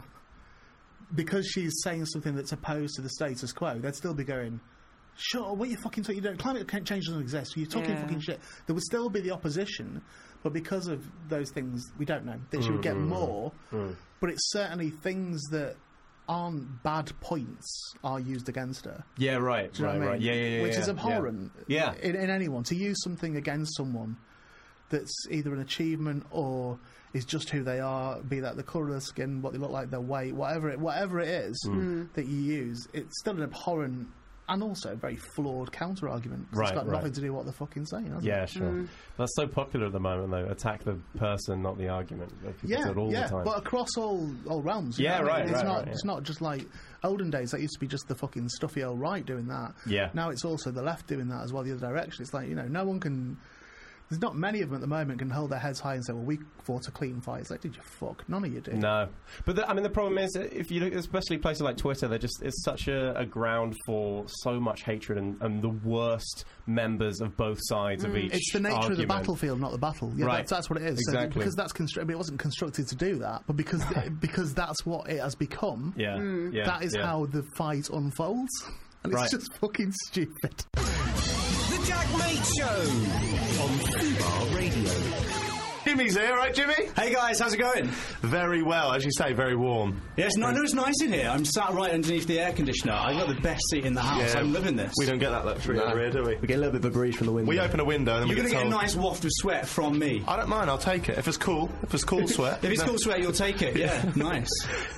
because she's saying something that's opposed to the status quo, they'd still be going, sure, what are you fucking talking? Climate change doesn't exist. You're talking fucking shit. There would still be the opposition, but because of those things, we don't know that she would get more. But it's certainly things that aren't bad points are used against her.
Yeah, right.
Do you know what I mean?
Yeah.
Which is abhorrent.
Yeah.
In anyone to use something against someone that's either an achievement or is just who they are, be that the colour of their skin, what they look like, their weight, whatever it is that you use, it's still an abhorrent and also very flawed counter-argument. It's got nothing to do with what they're fucking saying, hasn't it?
Yeah, sure. That's so popular at the moment, though. Attack the person, not the argument. People do it all the time.
But across all realms. It's not just like olden days. That used to be just the fucking stuffy old right doing that.
Yeah.
Now it's also the left doing that as well, the other direction. It's like, no one can... There's not many of them at the moment can hold their heads high and say, well, we fought a clean fight. It's like, did you fuck? None of you did.
No. But, the problem is, if you look, especially places like Twitter, it's such a ground for so much hatred and the worst members of both sides of each
It's the nature
argument.
of the battlefield, not the battle. Yeah,
right.
That's what it is.
Exactly.
So because it wasn't constructed to do that, but because that's what it has become, that is how the fight unfolds. And it's just fucking stupid.
The Jack Mate Show on Fubar Radio.
Jimmy's here, right, Jimmy?
Hey guys, how's it going?
Very well, as you say, very warm.
Yes, no, it's nice in here. I'm sat right underneath the air conditioner. I've got the best seat in the house. I'm loving this.
We don't get that luxury over here, do we?
We get a little bit of a breeze from the window.
We open a window and then
You're
we
going to get a nice waft of sweat from me.
I don't mind, I'll take it. If it's cool sweat.
If it's cool sweat, you'll take it, yeah. Nice.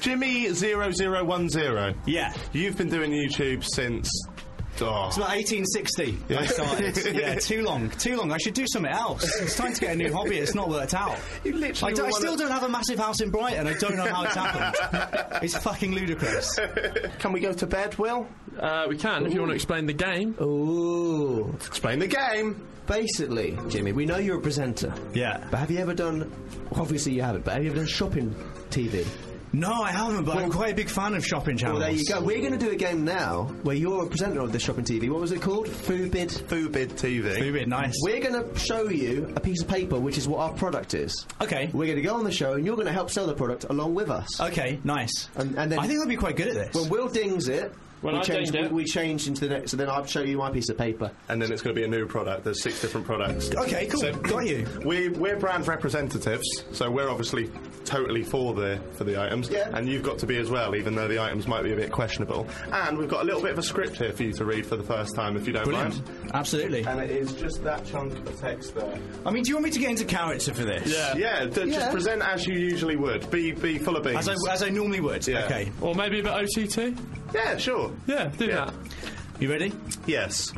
Jimmy0010.
Yeah.
You've been doing YouTube since...
It's about 1860 I started. Yeah, too long. I should do something else. It's time to get a new hobby. It's not worked out.
You literally
I still don't have a massive house in Brighton. I don't know how it's happened. It's fucking ludicrous.
Can we go to bed, Will?
We can, if you want to explain the game.
Ooh. Let's explain the game.
Basically, Jimmy, we know you're a presenter.
Yeah.
But have you ever done... Obviously you haven't, but have you ever done shopping TV?
No, I haven't, but I'm quite a big fan of shopping channels.
Well, there you go. We're going to do a game now where you're a presenter of this shopping TV. What was it called? Foobid
TV.
Foobid, nice.
We're going to show you a piece of paper, which is what our product is.
Okay.
We're going to go on the show, and you're going to help sell the product along with us.
Okay, nice.
And then
I think I'll be quite good at this.
When Will dings it...
We
change into the next, so then I'll show you my piece of paper.
And then it's going to be a new product. There's 6 different products.
Okay, cool. So, got you.
We're brand representatives, so we're obviously totally for the items.
Yeah.
And you've got to be as well, even though the items might be a bit questionable. And we've got a little bit of a script here for you to read for the first time, if you don't mind.
Absolutely.
And it is just that chunk of text there.
I mean, do you want me to get into character for this?
Yeah. Just present as you usually would. Be full of beans.
As I normally would.
Yeah.
Okay.
Or maybe a bit OTT?
Yeah, sure.
Yeah, do that.
You ready?
Yes.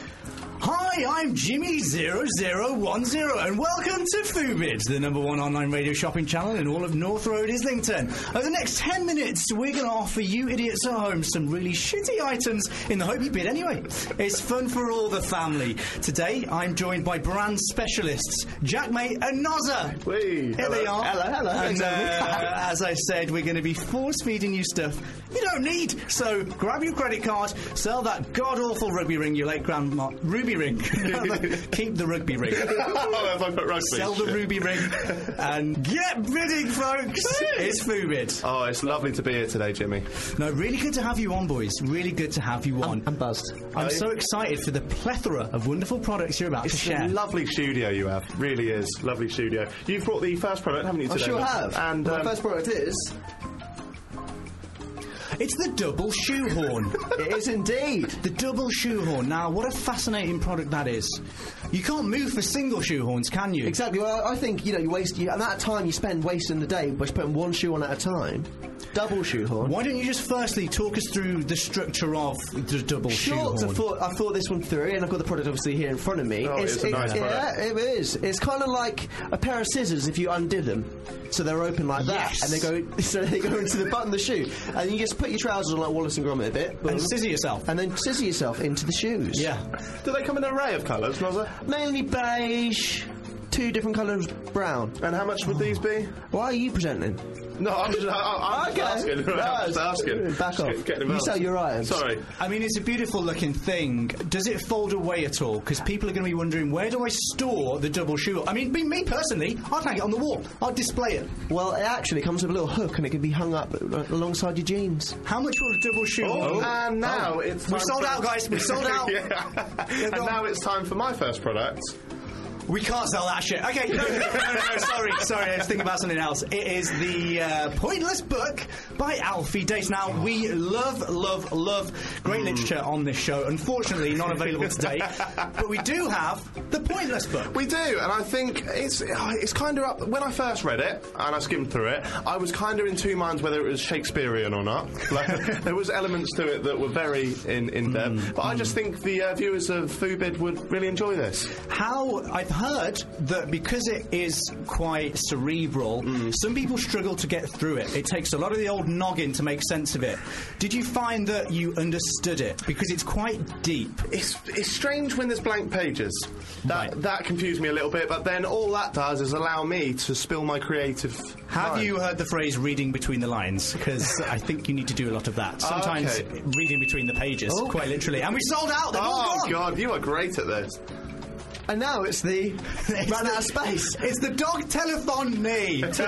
Hi, I'm Jimmy0010 and welcome to Foobid, the #1 online radio shopping channel in all of North Road, Islington. Over the next 10 minutes, we're going to offer you idiots at home some really shitty items in the hope you bid anyway. It's fun for all the family. Today, I'm joined by brand specialists, Jack Mate and Nozza. Here they are.
Hello.
And as I said, we're going to be force-feeding you stuff you don't need. So grab your credit card, sell that god-awful rugby ring your late grandma... Ruby ring. Keep the rugby ring.
If I put rugby.
Sell the ruby ring and get bidding, folks. It's Foobid.
Oh, it's lovely to be here today, Jimmy.
No, really good to have you on, boys. Really good to have you on.
I'm buzzed.
I'm so excited for the plethora of wonderful products you're about to share.
It's a lovely studio you have. Really is. Lovely studio. You've brought the first product, haven't you, today?
I sure have.
And
my first product is...
It's the double shoehorn.
It is indeed.
The double shoehorn. Now, what a fascinating product that is. You can't move for single shoehorns, can you?
Exactly. Well, I think, you waste the amount of time you spend wasting the day by putting one shoe on at a time. Double shoehorn.
Why don't you just firstly talk us through the structure of the double shoehorn?
Sure, I thought this one through, and I've got the product obviously here in front of me.
Oh, it's a nice product.
Yeah, it is. It's kind of like a pair of scissors if you undid them. So they're open like that, and they go into the button of the shoe, and you just put your trousers on like Wallace and Gromit a bit,
and scissor yourself,
and then scissor yourself into the shoes.
Yeah.
Do they come in an array of colours, Nozza?
Mainly beige, 2 different colours brown.
And how much would these be?
Why are you presenting?
No, I'm just asking. I'm just asking.
Back off. You sell your items.
Sorry.
I mean, it's a beautiful looking thing. Does it fold away at all? Because people are going to be wondering, where do I store the double shoe? I mean, me personally, I'd hang it on the wall. I'd display it.
Well, it actually comes with a little hook and it can be hung up alongside your jeans.
How much will a double shoe?
And now it's time
we sold out, guys. We sold out.
Yeah. And now it's time for my first product.
We can't sell that shit. Okay, no, sorry, I was thinking about something else. It is the Pointless Book by Alfie Dace. Now, we love great literature on this show. Unfortunately, not available today. But we do have the Pointless Book.
We do, and I think it's kind of up. When I first read it, and I skimmed through it, I was kind of in two minds whether it was Shakespearean or not. Like, there was elements to it that were very in-depth. But I just think the viewers of Foobid would really enjoy this.
I've heard that because it is quite cerebral, some people struggle to get through it. It takes a lot of the old noggin to make sense of it. Did you find that you understood it? Because it's quite deep.
It's strange when there's blank pages. That confused me a little bit, but then all that does is allow me to spill my creative
Have you heard the phrase reading between the lines? Because I think you need to do a lot of that. Sometimes reading between the pages, quite literally. And we sold out! They're all gone.
God, you are great at this.
And now it's the run out of space.
It's the dog telephone knee.
It's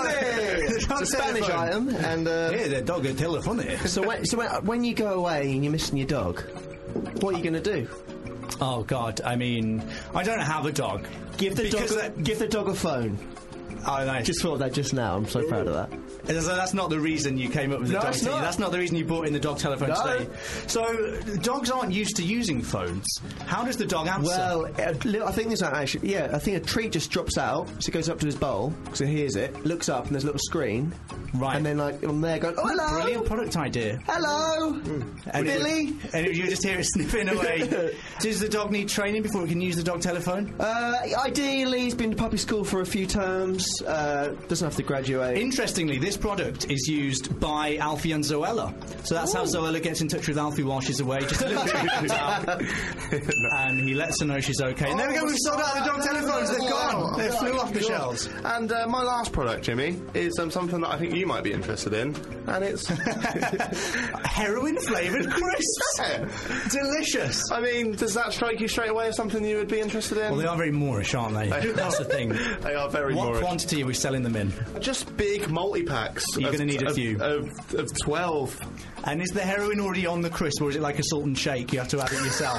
a Spanish item, and
the dog telephone.
So when you go away and you're missing your dog, what are you going to do?
Oh God! I mean, I don't have a dog.
Give the dog a phone.
Oh, nice.
Just thought of that just now. I'm so proud of that.
So that's not the reason you came up with the dog telephone. That's not the reason you brought in the dog telephone today. So dogs aren't used to using phones. How does the dog answer?
Well, I think there's actually. Yeah, I think a treat just drops out. So it goes up to his bowl, so he hears it, looks up, and there's a little screen.
Right.
And then like on there going, oh, hello.
Brilliant product idea.
Hello, Billy.
And you just hear it sniffing away. Does the dog need training before it can use the dog telephone?
Ideally, he's been to puppy school for a few terms. Doesn't have to graduate.
Interestingly, this product is used by Alfie and Zoella. So that's how Zoella gets in touch with Alfie while she's away. Just a little treat comes out. And he lets her know she's okay. And there we go, we've sold out the dog telephones. They're gone. They flew off the shelves.
And my last product, Jimmy, is something that I think you might be interested in. And it's
heroin-flavoured crisps. Delicious.
I mean, does that strike you straight away as something you would be interested in?
Well, they are very Moorish, aren't they? That's the thing.
They are very Moorish.
What quantity are we selling them in?
Just big multi-packs.
You're going to need a few.
Of 12.
And is the heroin already on the crisp, or is it like a salt and shake? You have to add it yourself.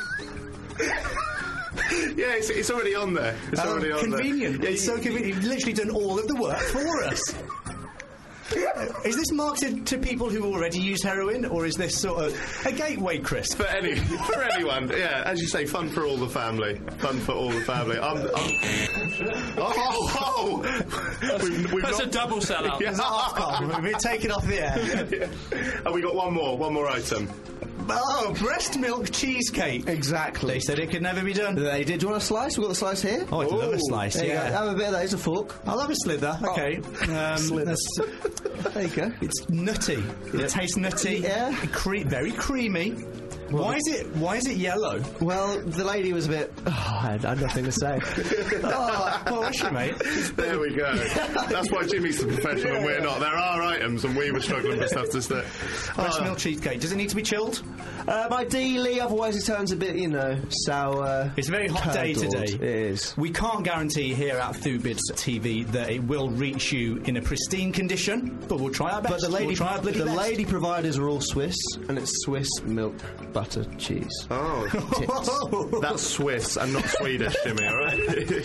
Yeah, it's already on there. It's already on
convenient.
there.
It's so convenient. You've literally done all of the work for us. Is this marketed to people who already use heroin, or is this sort of a gateway crisp?
For anyone, yeah. As you say, fun for all the family. Fun for all the family.
That's a double sellout.
Yeah. We've taken off the air.
Yeah. And we got one more item.
Oh, breast milk cheesecake.
Exactly.
They said it could never be done.
They did. Do you want a slice? We've got the slice here.
Oh, I'd love a slice,
there
yeah.
You go. Have a bit of that. Here's a fork.
I'll have a slither. Okay.
Slither. There you go.
It's nutty. It tastes nutty.
Yeah.
Very creamy. Why is it yellow?
Well, the lady was a bit... I had nothing to say.
Well, was she, mate?
There we go. That's why Jimmy's the professional and we're not. There are items and we were struggling for stuff to say.
Breast milk cheesecake. Does it need to be chilled?
Ideally, otherwise it turns a bit, sour.
It's a very hot day today.
It is.
We can't guarantee here at Foobid TV that it will reach you in a pristine condition, but we'll try our best.
But the lady providers are all Swiss, and it's Swiss milk butter cheese.
Oh, that's Swiss and not Swedish, Jimmy, alright?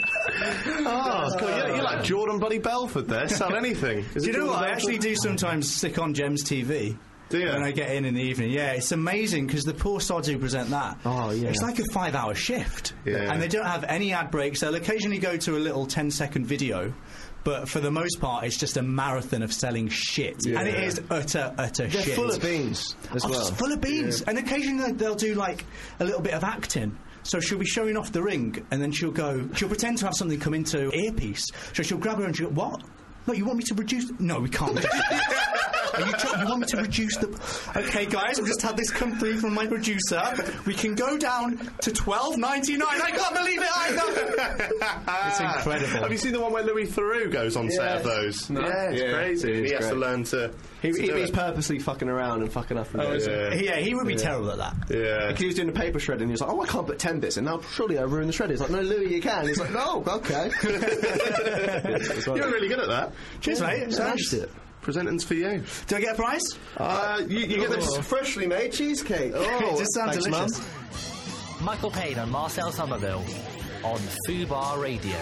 Oh, cool. You're like Jordan Bloody Belford there. Sell anything.
Do you know what? I actually do sometimes stick on Gems TV.
Do you?
When I get in the evening. Yeah, it's amazing because the poor sods who present that.
Oh, yeah.
It's like a 5-hour shift.
Yeah.
And they don't have any ad breaks. They'll occasionally go to a little 10-second video. But for the most part, it's just a marathon of selling shit. Yeah. And it is utter
They're
shit.
They're full of beans as well.
Full of beans. Yeah. And occasionally they'll do like a little bit of acting. So she'll be showing off the ring, and then she'll pretend to have something come into her earpiece. So she'll grab her and she'll go, what? No, you want me to reduce... No, we can't. You want me to reduce the... Okay, guys, I've just had this come through from my producer. We can go down to $12.99. I can't believe it either. It's incredible.
Have you seen the one where Louis Theroux goes on set of those?
No. Yeah, it's crazy.
He has to learn to...
He's purposely fucking around and fucking up.
He would be terrible at that.
Yeah.
Because he was doing the paper shredding, he was like, oh, I can't put 10 bits in. Now, surely I ruined the shredder. He's like, no, Louis, you can. He's like, no, okay.
You're really good at that.
Cheers, mate.
Smashed it.
Presenting's for you.
Do I get a prize?
You get this
freshly made cheesecake.
It just sounds delicious.
Mum. Michael Payne and Marcel Somerville on Fubar Radio.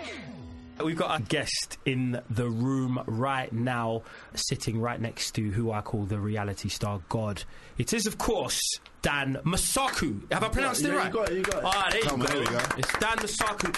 We've got a guest in the room right now, sitting right next to who I call the reality star god. It is, of course, Dan Masaku. Have I pronounced it right?
You got it.
Ah, there
There we go.
It's Dan Masaku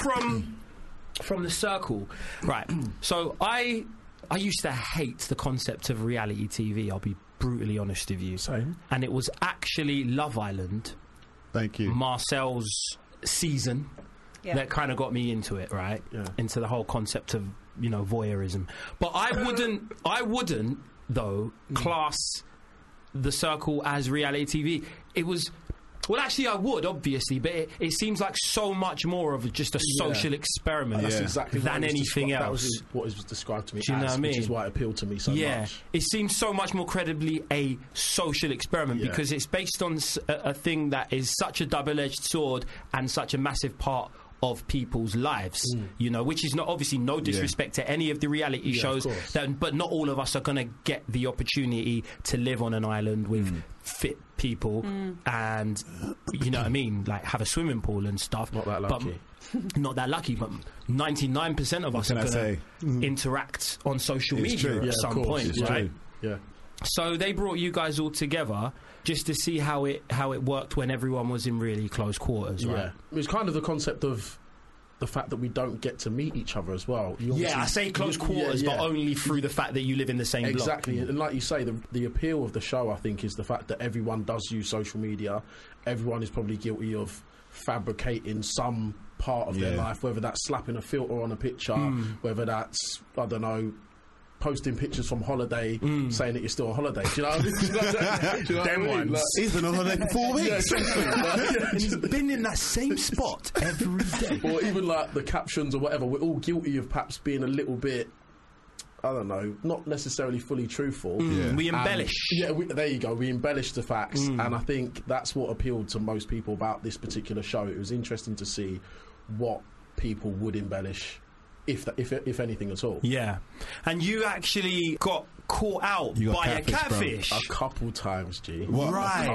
from The Circle. Right. So I used to hate the concept of reality TV, I'll be brutally honest with you.
Same.
And it was actually Love Island.
Thank you.
Marcel's season. Yeah. That kind of got me into it, right? Yeah. Into the whole concept of, voyeurism. But I wouldn't though class The Circle as reality TV. It was, well, actually I would, obviously, but it seems like so much more of just a social experiment than anything else.
That was what it was described to me
Do you know what I mean?
Which is why it appealed to me so much.
It seems so much more credibly a social experiment because it's based on a thing that is such a double-edged sword and such a massive part of people's lives, which is not obviously no disrespect to any of the reality shows, but not all of us are going to get the opportunity to live on an island with fit people and, you know what I mean, like have a swimming pool and stuff.
Not that lucky.
Not that lucky, but 99% of us are going to interact on social media at some point, right?
Yeah.
So they brought you guys all together just to see how it worked when everyone was in really close quarters, right?
It was kind of the concept of the fact that we don't get to meet each other as well.
I say close quarters, but only through the fact that you live in the same block.
Exactly, and like you say, the appeal of the show, I think, is the fact that everyone does use social media. Everyone is probably guilty of fabricating some part of their life, whether that's slapping a filter on a picture, whether that's, I don't know, posting pictures from holiday saying that you're still on holiday. Do you know what I mean? He's been on holiday for 4 weeks.
And he's been in that same spot every day.
Or even like the captions or whatever. We're all guilty of perhaps being a little bit, I don't know, not necessarily fully truthful.
We embellish.
There you go. We embellish the facts. And I think that's what appealed to most people about this particular show. It was interesting to see what people would embellish, if anything at all.
Yeah. And you actually got caught out by a catfish.
A couple times, G.
What? Right.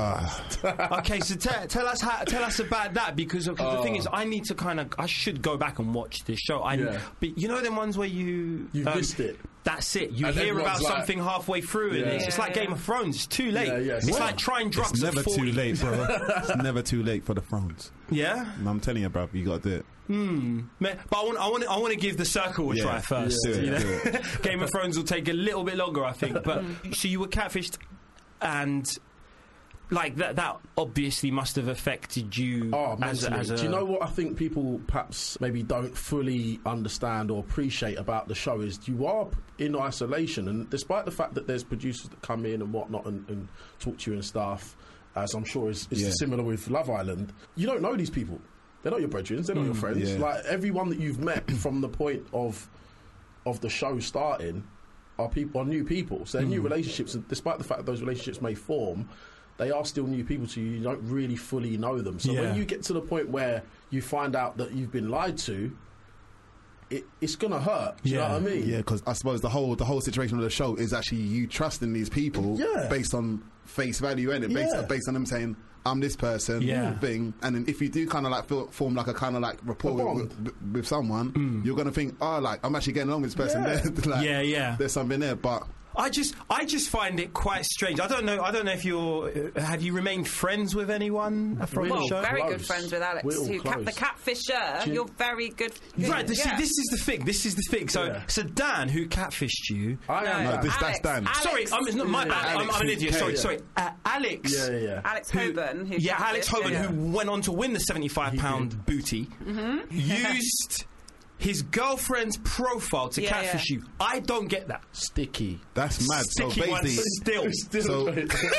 Okay, so tell us about that, because the thing is, I need to I should go back and watch this show. But you know them ones where you
missed it.
That's it. You hear about something halfway through, and it's like Game of Thrones. It's too late. It's like trying drugs.
It's
never
too late, bro. It's never too late for the Thrones.
Yeah,
I'm telling you, bro. You got to do it.
But I want to give The Circle a try first. Game of Thrones will take a little bit longer, I think. But so you were catfished, and like that obviously must have affected you. As a...
Do you know what I think people perhaps maybe don't fully understand or appreciate about the show is you are in isolation, and despite the fact that there's producers that come in and whatnot and talk to you and stuff, as I'm sure is similar with Love Island, you don't know these people. They're not your brethren, they're not your friends. Like everyone that you've met from the point of the show starting are new people. So they're new relationships, and despite the fact that those relationships may form, they are still new people to you. You don't really fully know them. So when you get to the point where you find out that you've been lied to, it's gonna hurt. Do you know what I mean?
Yeah, because I suppose the whole situation of the show is actually you trusting these people based on face value, and based on them saying, I'm this person thing, and then if you do kind of like form like a kind of like rapport with someone, you're gonna think, oh, like I'm actually getting along with this person. There's something there, but.
I just find it quite strange. I don't know if have you remained friends with anyone from the show?
Very good friends with Alex, the catfisher. You're very good.
Right. This is the thing. So Dan, who catfished you?
That's Dan.
Sorry, it's not my bad. I'm an idiot. Sorry. Alex.
Alex Hoban.
Alex Hoban, who went on to win the £75 booty, used his girlfriend's profile to catfish you. I don't get that.
Sticky.
That's mad.
Sticky
so
basically,
still.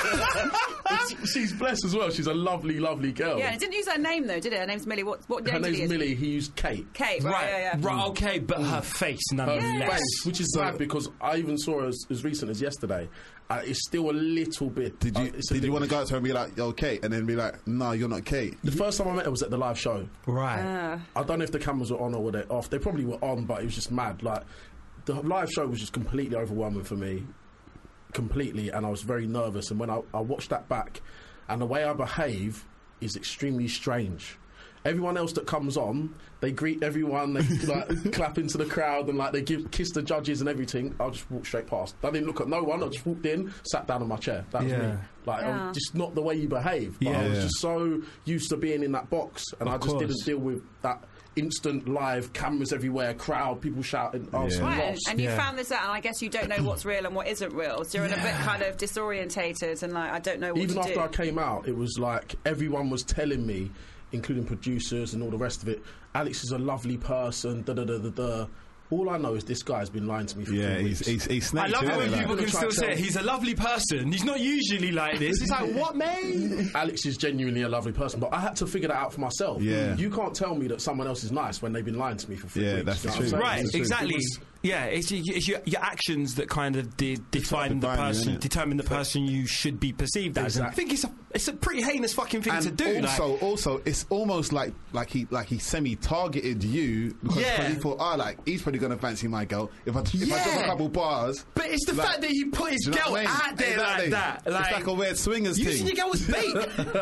She's blessed as well. She's a lovely, lovely girl.
Yeah, it didn't use her name though, did it? Her name's Millie. What
her
name
name's Millie. He used Kate.
Kate, right?
Right. Okay, but her face, nonetheless.
Which is sad because I even saw her as recent as yesterday. It's still a little bit.
Did you want to go up to her and be like, "Yo, Kate," and then be like, "No, you're not Kate"?
The first time I met her was at the live show.
Right.
I don't know if the cameras were on or were they off. They probably were on, but it was just mad. Like the live show was just completely overwhelming for me, completely, and I was very nervous. And when I watched that back, and the way I behave is extremely strange. Everyone else that comes on, they greet everyone, they like clap into the crowd, and like they kiss the judges and everything. I'll just walk straight past. I didn't look at no one. I just walked in, sat down on my chair. That was me. Like I was just not the way you behave. But I was just so used to being in that box, and I just didn't deal with that instant live cameras everywhere, crowd, people shouting. I was lost.
And you found this out, and I guess you don't know what's real and what isn't real. So you're in a bit kind of disorientated, and like I don't know what
Even
to do.
after I came out, it was like everyone was telling me, including producers and all the rest of it, Alex is a lovely person, All I know is this guy's been lying to me for 2 weeks.
He's snaked.
I love it when people can still say he's a lovely person. He's not usually like this. It's like, what, mate?
Alex is genuinely a lovely person, but I had to figure that out for myself.
Yeah.
You can't tell me that someone else is nice when they've been lying to me for 3 weeks.
Yeah, that's the truth.
Right, exactly. Yeah, it's your actions that kind of determine the person you should be perceived as.
Exactly.
I think it's a pretty heinous fucking thing to do.
Also, it's almost like he semi-targeted you because he thought, he's probably going to fancy my girl if I drop a couple bars.
But it's the fact that he put his girl out there like that.
It's like a weird swingers thing.
Using your girl as bait.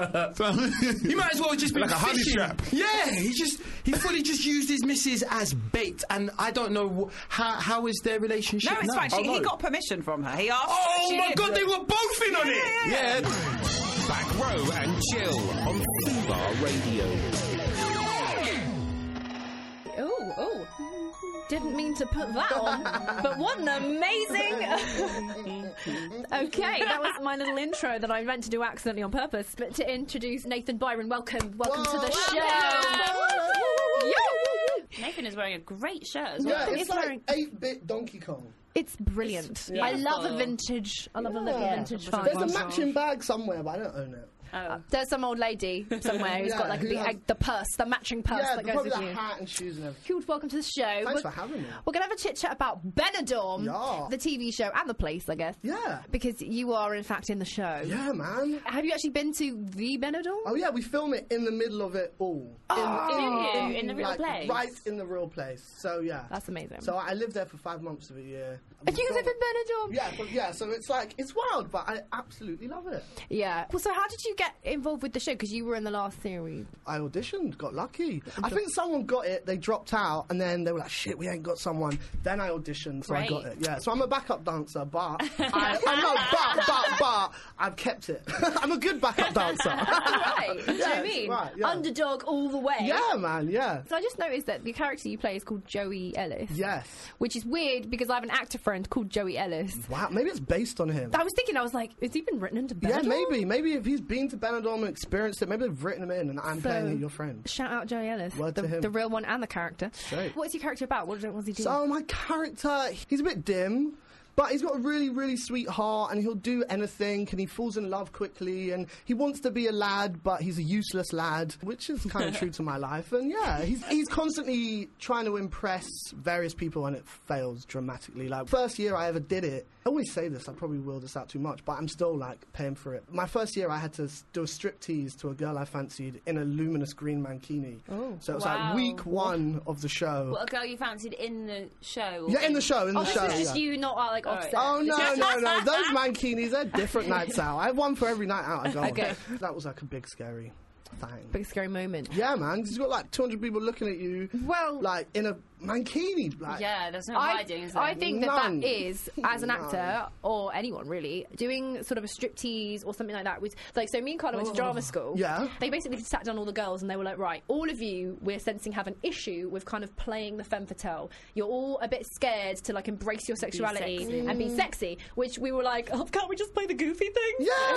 You might as well just be
like a honey trap.
Yeah, he fully just used his missus as bait, and I don't know how is their relationship.
No, it's
now?
fine. He got permission from her. He asked.
Oh my God, they were both in on it.
Yeah. Back row and chill on Fubar Radio.
Oh. Didn't mean to put that on, but what an amazing... Okay, that was my little intro that I meant to do accidentally on purpose. But to introduce Nathan Byron, welcome to the show.
Nathan is wearing a great shirt as well.
Yeah, it's like 8-bit Donkey Kong.
It's brilliant. I love a vintage. I love a little vintage find.
There's a matching bag somewhere, but I don't own it.
There's some old lady somewhere who's got like the purse, the matching purse that goes with you.
Yeah, hat and shoes and everything.
Huge welcome to the show.
Thanks for having me.
We're going to have a chit-chat about Benidorm, the TV show, and the place, I guess.
Yeah.
Because you are, in fact, in the show.
Yeah, man.
Have you actually been to the Benidorm?
Oh, yeah, we film it in the middle of it all.
In the real place?
Right in the real place. So, yeah.
That's amazing.
So I lived there for 5 months of a year.
And you live in Benidorm?
Yeah, so it's like, it's wild, but I absolutely love it.
Yeah. Well, so how did you get involved with the show? Because you were in the last series.
I auditioned, got lucky. I think someone got it, they dropped out, and then they were like, shit, we ain't got someone. Then I auditioned, so I got it. Yeah, so I'm a backup dancer, but but I've kept it. I'm a good backup dancer.
Right, do you know what I mean?
Right, yeah.
Underdog all the way.
Yeah, man, yeah.
So I just noticed that the character you play is called Joey Ellis.
Yes.
Which is weird because I have an actor friend called Joey Ellis.
Wow, maybe it's based on him.
I was like, has he been written into Benidorm?
Yeah, maybe if he's been to Benidorm and experienced it, maybe they've written him in and I'm playing your friend.
Shout out Joey Ellis.
Word to him.
The real one and the character.
Straight.
What's your character about? What does he do?
So my character, he's a bit dim, But he's got a really, really sweet heart, and he'll do anything, and he falls in love quickly, and he wants to be a lad, but he's a useless lad, which is kind of true to my life. And yeah, he's constantly trying to impress various people, and it fails dramatically. Like, first year I ever did it, I always say this, I probably will this out too much, but I'm still, like, paying for it. My first year I had to do a striptease to a girl I fancied in a luminous green mankini.
Oh,
so it was like week 1 of the show.
What, a girl you fancied in the show?
Yeah, in the show,
show. This is just you not like offset.
Oh, no. Those mankinis, they're different nights out. I have one for every night out I go on. That was like a big scary thing.
Big scary moment.
Yeah, man. You've got like 200 people looking at you.
Well,
like in a mankini. Like,
yeah, there's no hiding.
I think that is, as an actor or anyone really, doing sort of a striptease or something like that. With like, so me and Carla went to drama school.
Yeah.
They basically sat down all the girls and they were like, right, all of you, we're sensing have an issue with kind of playing the femme fatale. You're all a bit scared to like embrace your sexuality and be sexy. Which we were like, oh, can't we just play the goofy thing?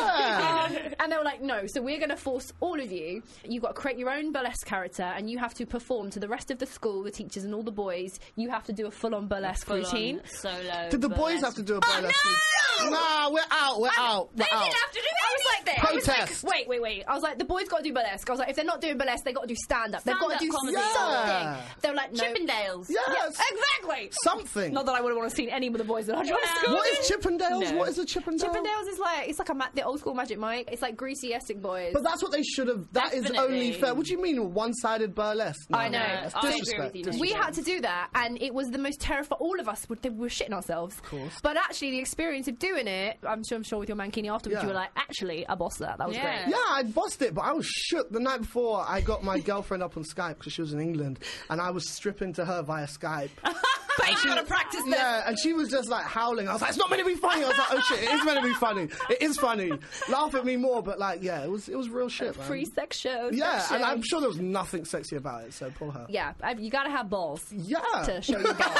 Yeah.
And they were like, no. So we're going to force all of you. You've got to create your own burlesque character, and you have to perform to the rest of the school, the teachers, and all the boys. You have to do a full-on burlesque routine.
Solo.
Did the boys have to do a burlesque routine? Nah, we're out. They
didn't have to do that. I was like this.
Protest.
Wait. I was like, the boys got to do burlesque. I was like, if they're not doing burlesque, they've got to do stand-up. They've got to do
comedy.
something. They were like, no.
Chippendales.
Yes.
Exactly.
Something.
Not that I would have want to see any of the boys that I joined school.
What is Chippendales? No. What is a Chippendale?
Chippendales is like, it's like the old school Magic Mike. It's like greasy Essex boys.
But that's what they should have. That is only fair. What do you mean one-sided burlesque? No,
I know.
That's disrespect.
We had to do that, and it was the most terrifying. All of us were shitting ourselves.
Of course.
But actually, the experience of doing it, I'm sure with your mankini afterwards, you were like, actually, I bossed that. That was great.
Yeah, I bossed it, but I was shook. The night before, I got my girlfriend up on Skype because she was in England, and I was stripping to her via Skype.
But you gotta practice this.
Yeah, and she was just like howling. I was like, it's not meant to be funny. I was like, oh shit, it is meant to be funny. It is funny. Laugh at me more, but like, yeah, it was real shit, man.
Free sex show.
Yeah, and I'm sure there was nothing sexy about it, so pull her.
Yeah, you gotta have balls.
Yeah.
To show your balls.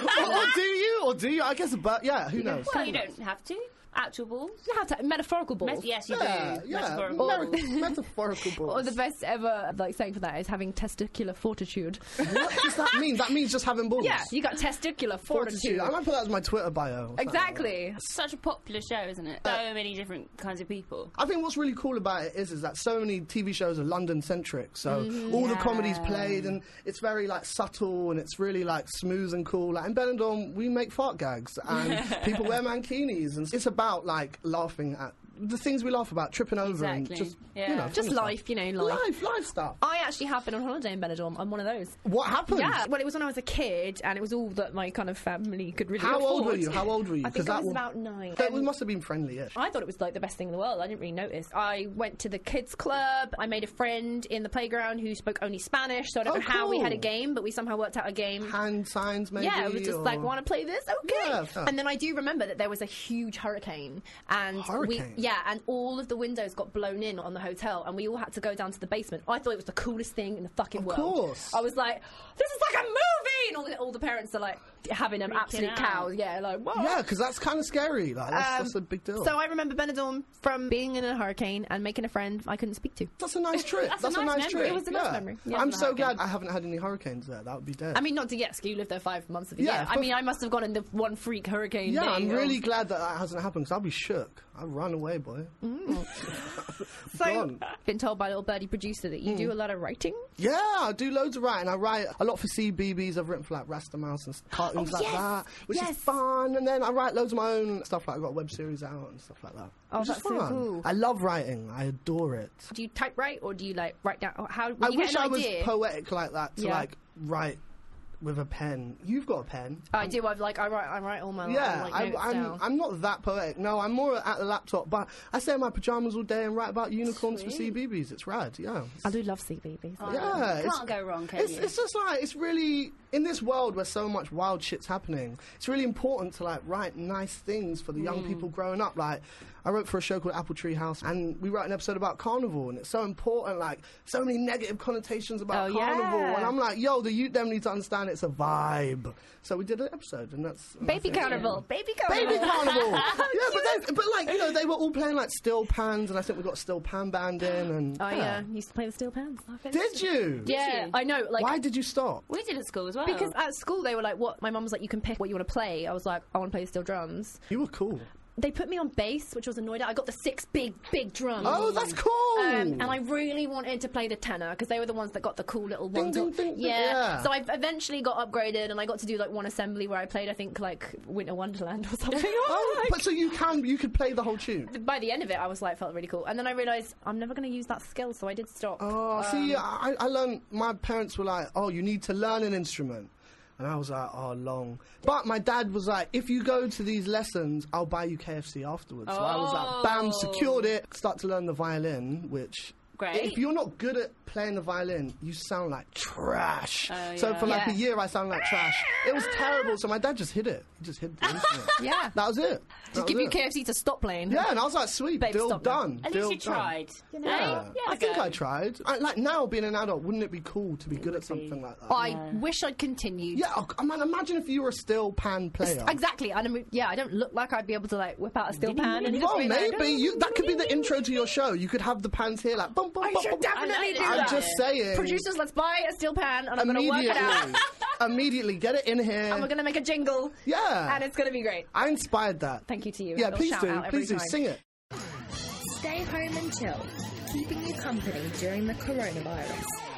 or do you? I guess, but yeah, who knows?
Well, you don't have to. Actual balls?
You have to metaphorical balls.
Yes, you do.
Yeah, metaphorical balls.
Or the best ever saying for that is having testicular fortitude.
What does that mean? That means just having balls.
Yeah, you got testicular fortitude.
I might put that as my Twitter bio.
Exactly.
It's such a popular show, isn't it? So many different kinds of people.
I think what's really cool about it is that so many TV shows are London centric. So all the comedy's played, and it's very like subtle, and it's really like smooth and cool. Like in Benidorm, we make fart gags, and people wear mankinis, and it's about like laughing at the things we laugh about, tripping over and just,
just life,
life stuff.
I actually have been on holiday in Benidorm. I'm one of those.
What happened?
Yeah, well, it was when I was a kid, and it was all that my kind of family could really afford.
How old were you?
I think I was about 9.
That must have been friendly-ish.
I thought it was like the best thing in the world. I didn't really notice. I went to the kids club. I made a friend in the playground who spoke only Spanish, so I don't know how we had a game, but we somehow worked out a game.
Hand signs, maybe?
Yeah, it was just like, want to play this? Okay. Yeah, and then I do remember that there was a huge hurricane. And and all of the windows got blown in on the hotel, and we all had to go down to the basement. I thought it was the coolest thing in the fucking world. Of
course.
I was like, this is like a movie! And all the parents are like having an absolute cow. Yeah, like, whoa.
Yeah, because that's kind of scary. Like, that's a big deal.
So I remember Benidorm from being in a hurricane and making a friend I couldn't speak to.
That's a nice trip. That's a nice trip.
It was a nice memory. Yeah,
I'm so glad I haven't had any hurricanes there. That would be dead.
I mean, not to get you lived there 5 months of the year. I mean, I must have gone in the one freak hurricane.
Yeah, I'm really glad that hasn't happened, because I'll be shook. I'll run away, boy.
So, been told by little birdie producer that you do a lot of writing.
Yeah, I do loads of writing. I write a lot for CBeebies. I've written for like Rasta Mouse and cartoons like that, which is fun. And then I write loads of my own stuff. Like I've got a web series out and stuff like that.
Oh, that's so cool.
I love writing. I adore it.
Do you typewrite or do you like write down? How?
I wish I was poetic like that to like write with a pen. You've got a pen.
I do. I write all my notes down.
I'm not that poetic. No, I'm more at the laptop. But I stay in my pajamas all day and write about unicorns for CBeebies. It's rad. Yeah.
I do love CBeebies.
Yeah,
can't go wrong. Can you?
It's just like it's really in this world where so much wild shit's happening. It's really important to like write nice things for the young people growing up. Like I wrote for a show called Apple Tree House, and we wrote an episode about carnival, and it's so important. Like so many negative connotations about carnival, and I'm like, yo, the youth them need to understand it's a vibe. So we did an episode, and that's
baby carnival.
Baby carnival. Yeah, but like they were all playing like steel pans, and I think we got a steel pan band in. And
I used to play the steel pans.
Did you?
Yeah, I know. Like,
why did you stop?
We did at school as well. well.
Because at school they were like, "What?" My mum was like, "You can pick what you want to play." I was like, "I want to play steel drums."
You were cool.
They put me on bass, which I was annoyed at. I got the 6 big drums.
Oh, that's cool!
And I really wanted to play the tenor because they were the ones that got the cool little ones.
Yeah.
So I eventually got upgraded, and I got to do like one assembly where I played, I think, like Winter Wonderland or something.
But so you could play the whole tune.
By the end of it, I was like, felt really cool, and then I realised I'm never going to use that skill, so I did stop.
Oh, see, I learned. My parents were like, "Oh, you need to learn an instrument." And I was like, oh, long. But my dad was like, if you go to these lessons, I'll buy you KFC afterwards. So I was like, bam, secured it. Start to learn the violin, which...
Great.
If you're not good at playing the violin, you sound like trash. So for like a year, I sounded like trash. It was terrible. So my dad just hid it. He just hid the instrument.
Yeah.
That was it.
Just give you KFC to stop playing.
Yeah, and I was like, sweet,
Babe,
deal done.
At least you tried.
Yeah. I think I tried. Like now, being an adult, wouldn't it be cool to be good at something like that?
I wish I'd continued.
Yeah, I mean, imagine if you were a steel pan player.
Exactly. I don't look like I'd be able to like whip out a steel pan. And
well, maybe that could be the intro to your show. You could have the pans here, like bum bum.
I should definitely do that.
I'm just saying.
Producers, let's buy a steel pan, and I'm going to work it out.
Immediately, get it in here.
And we're going to make a jingle.
Yeah.
And it's going to be great.
I inspired that.
Thank you to you.
Yeah, please do. Sing it.
Stay home and chill, keeping you company during the coronavirus.